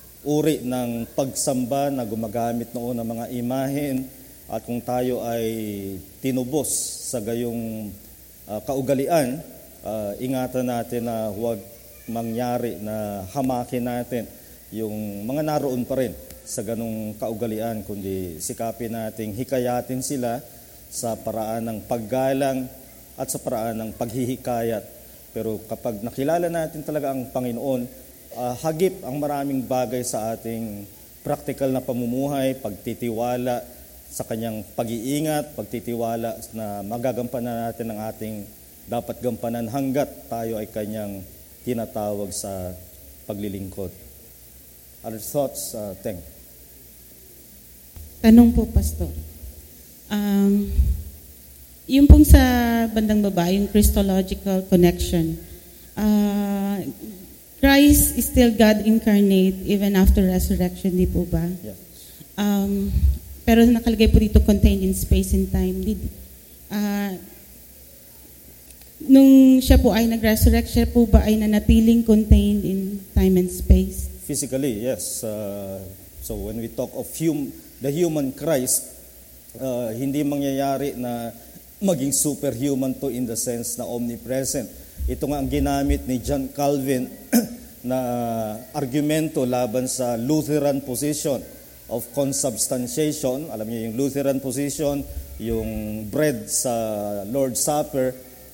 uri ng pagsamba na gumagamit noon ng mga imahen, at kung tayo ay tinubos sa gayong uh, kaugalian, uh, ingatan natin na huwag mangyari na hamakin natin yung mga naroon pa rin sa ganong kaugalian, kundi sikapin nating hikayatin sila sa paraan ng paggalang at sa paraan ng paghihikayat. Pero kapag nakilala natin talaga ang Panginoon, Uh, hagip ang maraming bagay sa ating practical na pamumuhay, pagtitiwala sa kanyang pag-iingat, pagtitiwala na magagampanan natin ang ating dapat gampanan hanggat tayo ay kanyang tinatawag sa paglilingkod. Other thoughts, uh, Teng? Tanong po, Pastor. Um, yung pong sa bandang baba, yung Christological connection, uh, Christ is still God incarnate even after resurrection, di po ba? Yeah. Um, pero nakalagay po dito contained in space and time. Did, uh, nung siya po ay nag-resurrect, siya po ba ay nanatiling contained in time and space? Physically, yes. Uh, so when we talk of hum, the human Christ, uh, hindi mangyayari na maging superhuman to in the sense na omnipresent. Ito nga ang ginamit ni John Calvin na argumento laban sa Lutheran position of consubstantiation. Alam niyo yung Lutheran position, yung bread sa Lord's Supper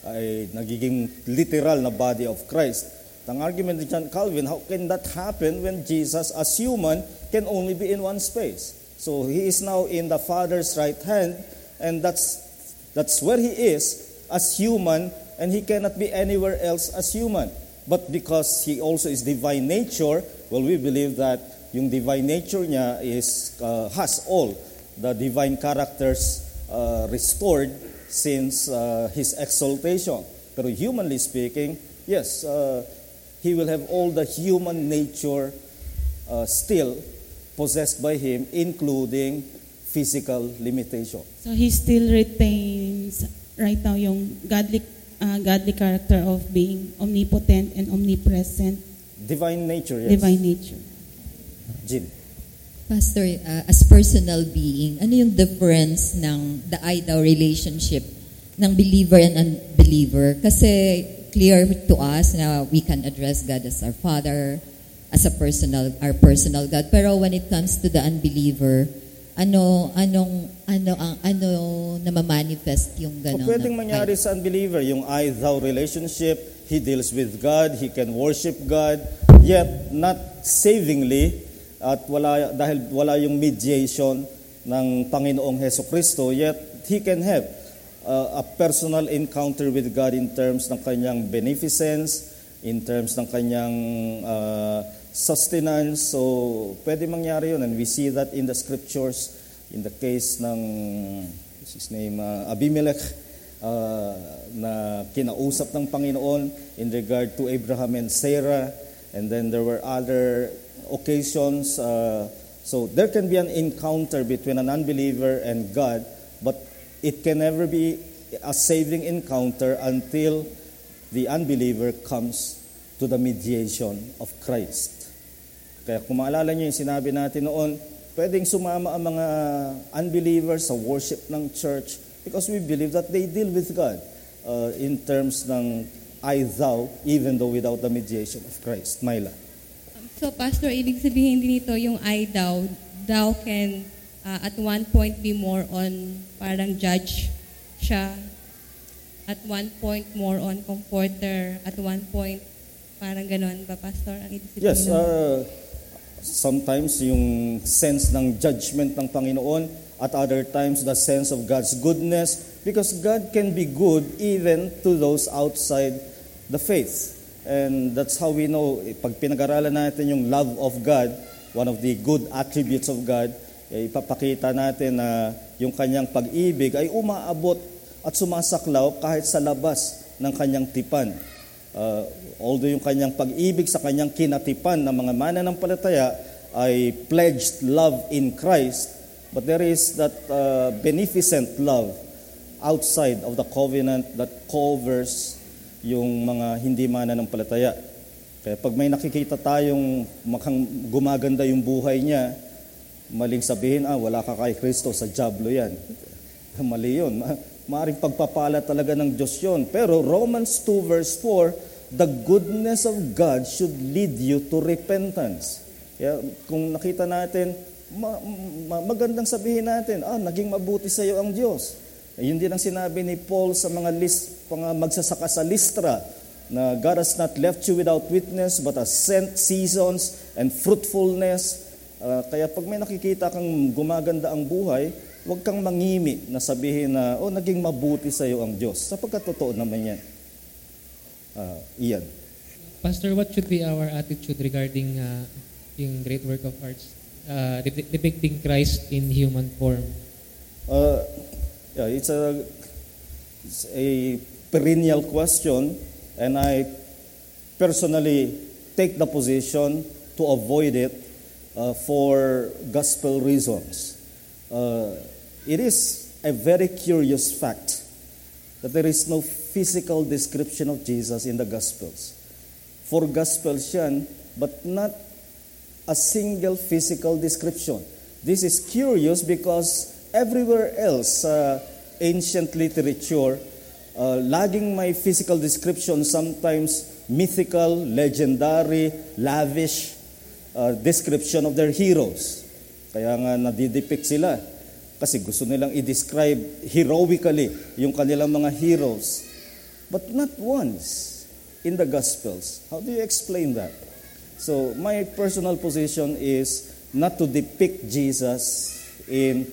ay nagiging literal na body of Christ. Ang argument ni John Calvin, how can that happen when Jesus as human can only be in one space? So he is now in the Father's right hand, and that's that's where he is as human, and he cannot be anywhere else as human. But because he also is divine nature, well, we believe that yung divine nature niya is uh, has all the divine characters uh, restored since uh, his exaltation. Pero humanly speaking, yes, uh, he will have all the human nature uh, still possessed by him, including physical limitation. So he still retains right now yung godly uh, godly character of being omnipotent and omnipresent. Divine nature, yes. Divine nature. Jin. Pastor, uh, as personal being, ano yung difference ng the I-thou relationship ng believer and unbeliever? Kasi clear to us na we can address God as our Father, as a personal, our personal God. Pero when it comes to the unbeliever, ano anong ano ang ano namamanifest yung O ganun? pwedeng na- mangyari sa unbeliever, yung I-thou relationship, he deals with God, he can worship God, yet not savingly, at wala dahil wala yung mediation ng Panginoong Hesukristo, yet he can have uh, a personal encounter with God in terms ng kanyang beneficence, in terms ng kanyang uh, sustenance. So pwede mangyari yun, and we see that in the scriptures, in the case ng what's his name, uh, Abimelech, uh, na kinausap ng Panginoon in regard to Abraham and Sarah, and then there were other occasions. Uh, so there can be an encounter between an unbeliever and God, but it can never be a saving encounter until the unbeliever comes to the mediation of Christ. Kaya kung maalala niyo yung sinabi natin noon, pwedeng sumama ang mga unbelievers sa worship ng church because we believe that they deal with God uh, in terms ng I, thou, even though without the mediation of Christ. Myla. So, Pastor, ibig sabihin din ito yung I, thou, thou can uh, at one point be more on parang judge siya, at one point more on comforter, at one point parang ganon ba, Pastor? Ang ibig sabihin Yes, uh, sometimes yung sense ng judgment ng Panginoon, at other times the sense of God's goodness, because God can be good even to those outside the faith. And that's how we know, pag pinag-aralan natin yung love of God, one of the good attributes of God, eh, ipapakita natin na yung kanyang pag-ibig ay umaabot at sumasaklaw kahit sa labas ng kanyang tipan. Uh, although yung kanyang pag-ibig sa kanyang kinatipan ng mga mananampalataya ay pledged love in Christ, but there is that uh, beneficent love outside of the covenant that covers yung mga hindi mananampalataya. Kaya pag may nakikita tayong makang gumaganda yung buhay niya, maling sabihin, ah, wala ka kay Kristo, sa dyablo yan. Mali yun. Maaring pagpapala talaga ng Diyos yun. Pero Romans two verse four, the goodness of God should lead you to repentance. Kaya kung nakita natin, ma- ma- magandang sabihin natin, ah, naging mabuti sa iyo ang Diyos. Eh, yun din ang sinabi ni Paul sa mga list, mga magsasaka sa Listra, na God has not left you without witness, but has sent seasons and fruitfulness. Uh, kaya pag may nakikita kang gumaganda ang buhay, huwag kang mangimi na sabihin na, oh, naging mabuti sa iyo ang Diyos. Sapagkat totoo naman yan. Uh, iyan. Pastor, what should be our attitude regarding uh, yung great work of arts, uh, depicting Christ in human form? Uh, yeah, it's a, it's a perennial question, and I personally take the position to avoid it uh, for gospel reasons. Uh, it is a very curious fact that there is no physical description of Jesus in the Gospels. Four Gospels yan, but not a single physical description. This is curious because everywhere else, uh, ancient literature, uh, laging may physical description, sometimes mythical, legendary, lavish uh, description of their heroes. Kaya nga nadidepict sila kasi gusto nilang i-describe heroically yung kanilang mga heroes. But not once in the Gospels. How do you explain that? So my personal position is not to depict Jesus in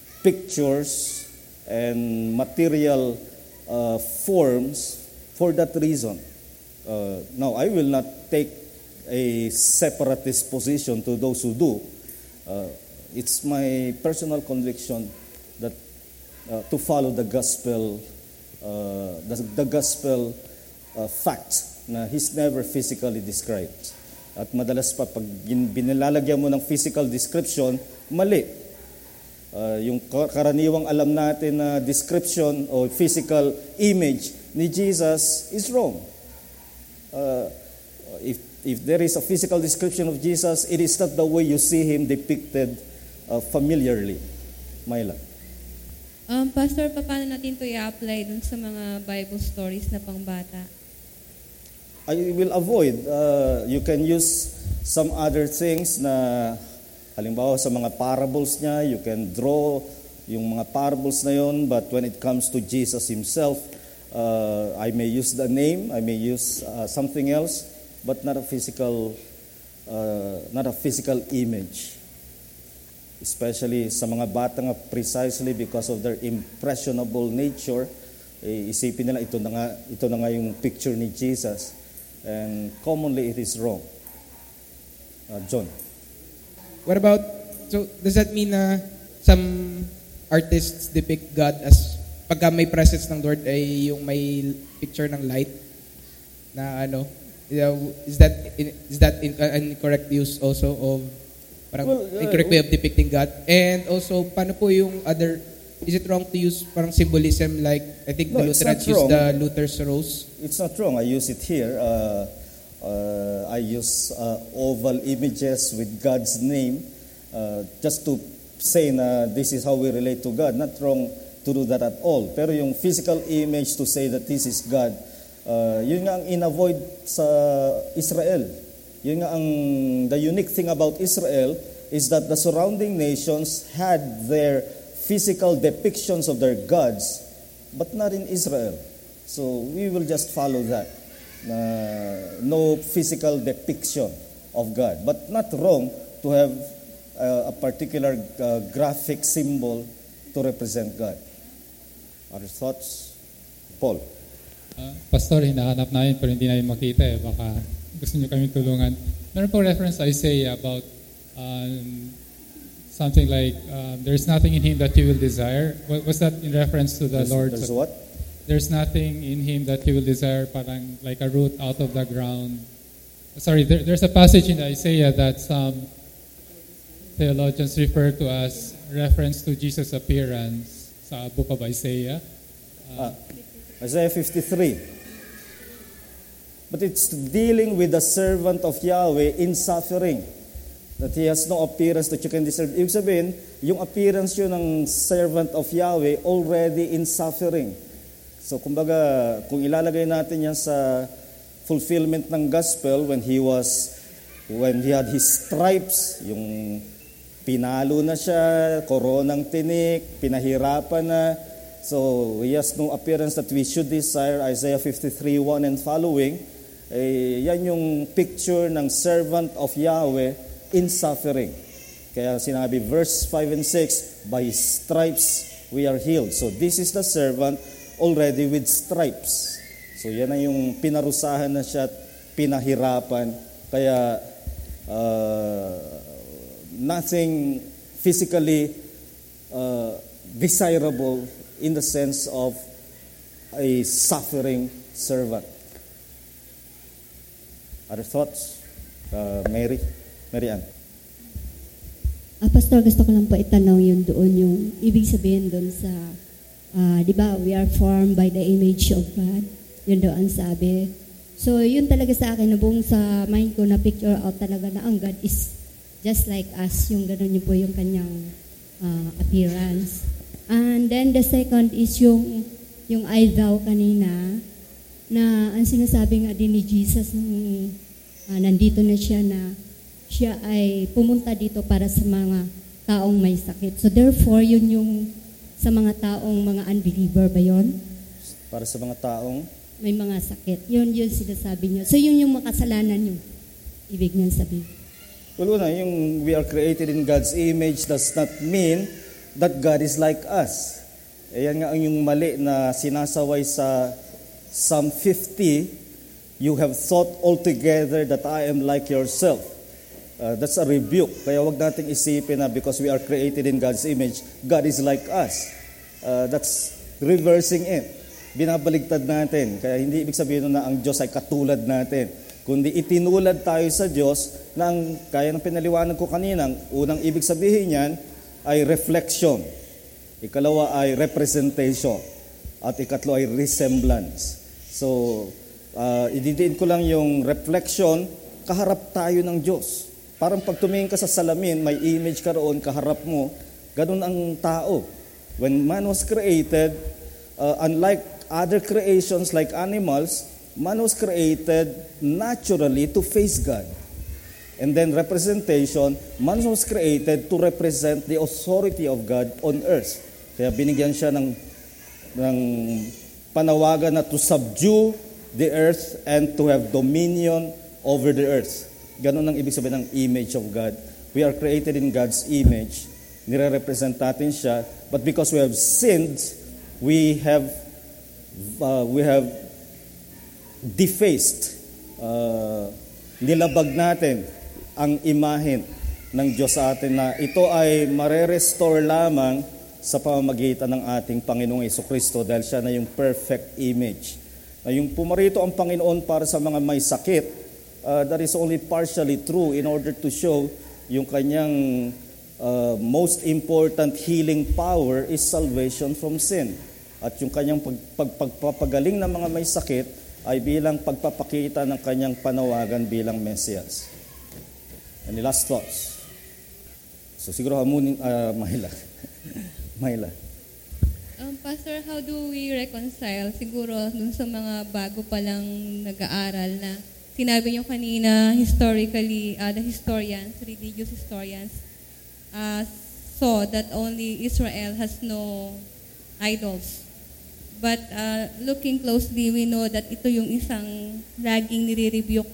pictures and material uh, forms for that reason. Uh, now, I will not take a separatist position to those who do. Uh, it's my personal conviction that uh, to follow the gospel, uh, the, the gospel uh, fact na He's never physically described. At madalas pa, pag binilalagyan mo ng physical description, mali. Uh, yung karaniwang alam natin na description o physical image ni Jesus is wrong. Uh, if if there is a physical description of Jesus, it is not the way you see Him depicted uh, familiarly. Myla. Um, Pastor, paano natin ito i-apply dun sa mga Bible stories na pangbata? I will avoid. Uh, you can use some other things na halimbawa sa mga parables niya, you can draw yung mga parables na yon, but when it comes to Jesus Himself, uh, I may use the name, I may use uh, something else, but not a physical, uh, not a physical image. Especially sa mga bata nga, precisely because of their impressionable nature, eh, isipin nila ito na nga, ito na nga yung picture ni Jesus, and commonly it is wrong. Uh, John. What about, so does that mean na some artists depict God as pagka may presence ng Lord ay yung may picture ng light na ano, is that is that an incorrect use also of parang Well, uh, incorrect way of depicting God? And also, paano po yung other is it wrong to use parang symbolism like I think No, the it's Lutherans not use wrong. the Luther's rose? It's not wrong. I use it here. Uh, uh, I use uh, oval images with God's name uh, just to say na this is how we relate to God. Not wrong to do that at all. Pero yung physical image to say that this is God, uh, yun nga ang in-avoid sa Israel. Yun nga ang the unique thing about Israel is that the surrounding nations had their physical depictions of their gods, but not in Israel. So we will just follow that. Uh, no physical depiction of God, but not wrong to have uh, a particular uh, graphic symbol to represent God. Other thoughts? Paul? Uh, Pastor, hinahanap namin pero hindi namin makita eh. Baka gusto niyo kami tulungan. Meron po reference Isaiah about um, something like, uh, there's nothing in him that you will desire. Wa- Was that in reference to the There's, Lord? there's what? There's nothing in him that you will desire, parang like a root out of the ground. Sorry, there, there's a passage in Isaiah that some theologians refer to as reference to Jesus' appearance sa book of Isaiah. Ah, Isaiah fifty-three. But it's dealing with the servant of Yahweh in suffering. That he has no appearance that you can deserve. Ibig sabihin, yung appearance yun ng servant of Yahweh already in suffering. So kumbaga, kung ilalagay natin yan sa fulfillment ng gospel when he was, when he had his stripes, yung pinalo na siya, koronang tinik, pinahirapan na. So he has no appearance that we should desire, Isaiah fifty-three one and following. Eh, yan yung picture ng servant of Yahweh in suffering. Kaya sinabi, verse five and six, by his stripes we are healed. So this is the servant already with stripes. So yan na yung pinarusahan na siya at pinahirapan. Kaya uh, nothing physically uh, desirable in the sense of a suffering servant. Other thoughts? Uh, Mary? Mary Ann? Ah, Pastor, gusto ko lang po itanong yun doon, yung ibig sabihin doon sa, ah, di ba, we are formed by the image of God. Yun doon sabi. So, yun talaga sa akin, nabuong sa mind ko na picture out talaga na ang God is just like us. Yung gano'n yun po yung kanyang ah, appearance. And then the second is yung, yung I thou kanina, na ang sinasabi nga din ni Jesus nung ah, nandito na siya na siya ay pumunta dito para sa mga taong may sakit. So therefore, yun yung sa mga taong mga unbeliever ba yun? Para sa mga taong? May mga sakit. Yun yun sinasabi niyo. So yun yung makasalanan yung ibig niyan sabihin. Well, una, yung we are created in God's image does not mean that God is like us. Ayan nga ang yung mali na sinasaway sa Psalm fifty, you have thought altogether that I am like yourself. Uh, that's a rebuke. Kaya wag nating isipin na because we are created in God's image, God is like us. Uh, that's reversing it. Binabaligtad natin. Kaya hindi ibig sabihin na ang Diyos ay katulad natin. Kundi itinulad tayo sa Diyos na ang, kaya ng pinaliwanag ko kanina, unang ibig sabihin niyan ay reflection. Ikalawa ay representation. At ikatlo ay resemblance. So, uh, ididiin ko lang yung reflection, kaharap tayo ng Diyos. Parang pag tumingin ka sa salamin, may image ka roon, kaharap mo, ganun ang tao. When man was created, uh, unlike other creations like animals, man was created naturally to face God. And then representation, man was created to represent the authority of God on earth. Kaya binigyan siya ng, ng panawagan na to subdue the earth and to have dominion over the earth. Ganun ang ibig sabihin ng image of God. We are created in God's image. Nire-represent natin siya. But because we have sinned, we have uh, we have defaced, uh, nilabag natin ang imahen ng Diyos sa atin na ito ay mare-restore lamang sa pamamagitan ng ating Panginoong Jesucristo dahil siya na yung perfect image. Na yung pumarito ang Panginoon para sa mga may sakit, Uh, that is only partially true in order to show yung kanyang uh, most important healing power is salvation from sin. At yung kanyang pag, pag, pagpapagaling ng mga may sakit ay bilang pagpapakita ng kanyang panawagan bilang Mesias. Any last thoughts? So siguro hamunin, uh, Mahila. Mahila. Um, Pastor, how do we reconcile siguro dun sa mga bago pa lang nag-aaral na sinabi niyo kanina, historically, uh, the historians, religious historians, uh, saw that only Israel has no idols. But uh, looking closely, we know that ito yung isang laging nire-rebuke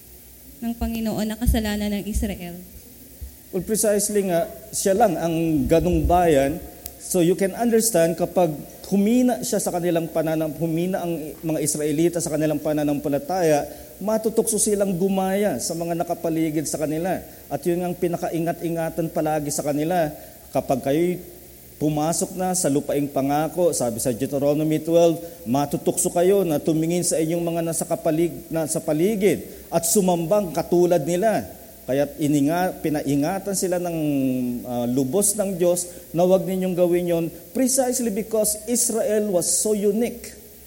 ng Panginoon na kasalanan ng Israel. Well, precisely nga, siya lang ang ganung bayan. So you can understand kapag humina siya sa kanilang pananam, humina ang mga Israelita sa kanilang pananampalataya, matutukso silang gumaya sa mga nakapaligid sa kanila. At yun ang pinakaingat-ingatan palagi sa kanila. Kapag kayo'y pumasok na sa lupaing pangako, sabi sa Deuteronomy twelve, matutukso kayo na tumingin sa inyong mga nasa, kapalig, nasa paligid at sumambang katulad nila. Kaya ininga, pinaingatan sila ng uh, lubos ng Diyos na huwag ninyong gawin yon precisely because Israel was so unique.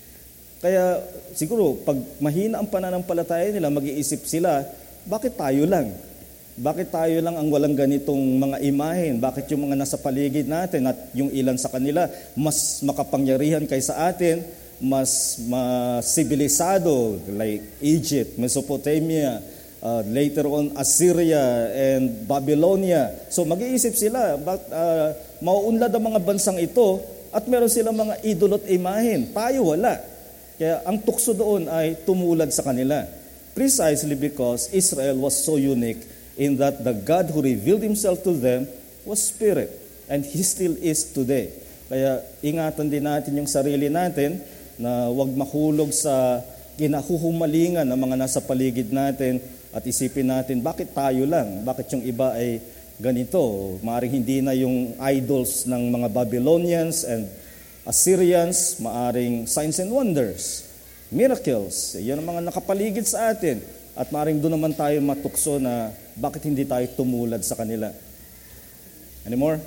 Kaya siguro, pag mahina ang pananampalataya nila, mag-iisip sila, bakit tayo lang? Bakit tayo lang ang walang ganitong mga imahen? Bakit yung mga nasa paligid natin at yung ilan sa kanila mas makapangyarihan kaysa atin, mas masibilisado like Egypt, Mesopotamia, uh, later on Assyria and Babylonia. So mag-iisip sila, bak, uh, mauunlad ang mga bansang ito at meron silang mga idolot imahen. Tayo wala. Kaya ang tukso doon ay tumulad sa kanila. Precisely because Israel was so unique in that the God who revealed Himself to them was Spirit. And He still is today. Kaya ingatan din natin yung sarili natin na huwag mahulog sa kinahuhumalingan ng mga nasa paligid natin at isipin natin, bakit tayo lang? Bakit yung iba ay ganito? Maaring hindi na yung idols ng mga Babylonians and Assyrians, maaring signs and wonders, miracles. Yan ang mga nakapaligid sa atin. At maaring doon naman tayo matukso na bakit hindi tayo tumulad sa kanila. Any more?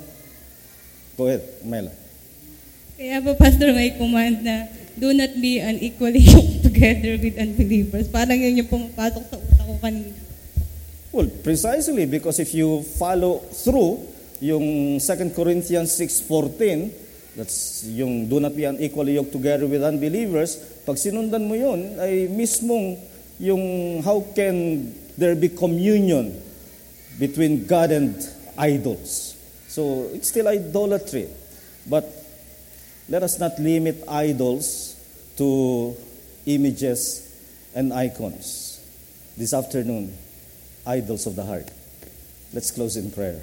Go ahead, Mela. Kaya po, Pastor, may command na do not be unequally yoked together with unbelievers. Parang yun yung pumapasok sa utak ko kanina. Well, precisely because if you follow through yung Second Corinthians six fourteen, that's yung do not be unequally yoked together with unbelievers, pag sinundan mo yun, ay mismong yung how can there be communion between God and idols. So it's still idolatry. But let us not limit idols to images and icons. This afternoon, idols of the heart. Let's close in prayer.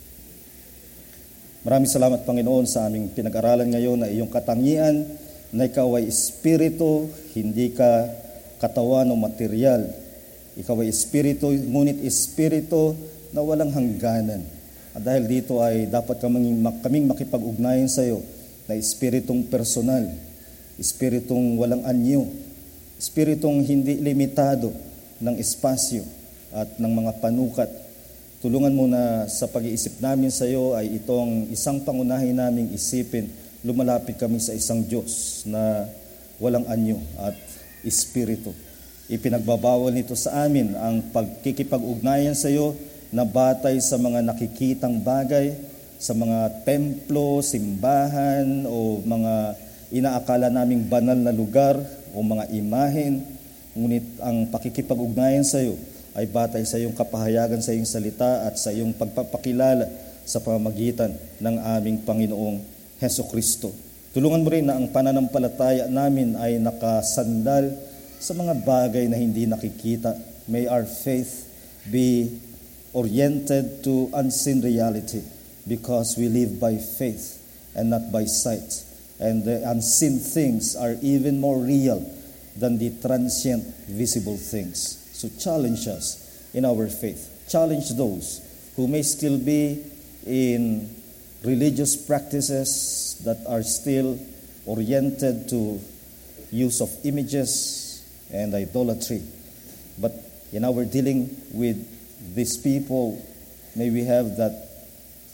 Maraming salamat, Panginoon, sa aming pinag-aralan ngayon na iyong katangian na ikaw ay espiritu, hindi ka katawan o material. Ikaw ay espiritu, ngunit espiritu na walang hangganan. At dahil dito ay dapat kaming, kaming makipag-ugnayan sa iyo na espiritong personal, espiritong walang anyo, espiritong hindi limitado ng espasyo at ng mga panukat. Tulungan mo na sa pag-iisip namin sa iyo ay itong isang pangunahin naming isipin, lumalapit kami sa isang Diyos na walang anyo at espiritu. Ipinagbabawal nito sa amin ang pagkikipag-ugnayan sa iyo na batay sa mga nakikitang bagay, sa mga templo, simbahan, o mga inaakala naming banal na lugar o mga imahen. Ngunit ang pakikipag-ugnayan sa iyo ay batay sa iyong kapahayagan sa iyong salita at sa iyong pagpapakilala sa pamamagitan ng aming Panginoong Hesukristo. Tulungan mo rin na ang pananampalataya namin ay nakasandal sa mga bagay na hindi nakikita. May our faith be oriented to unseen reality because we live by faith and not by sight. And the unseen things are even more real than the transient visible things. So challenge us in our faith. Challenge those who may still be in religious practices that are still oriented to use of images and idolatry. But in our dealing with these people, may we have that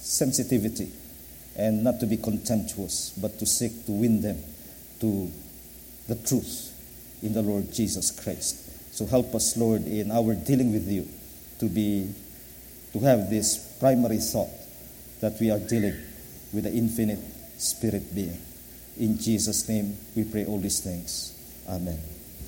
sensitivity and not to be contemptuous, but to seek to win them to the truth in the Lord Jesus Christ. So help us, Lord, in our dealing with you to be, to have this primary thought that we are dealing with the infinite Spirit being. In Jesus' name, we pray all these things. Amen.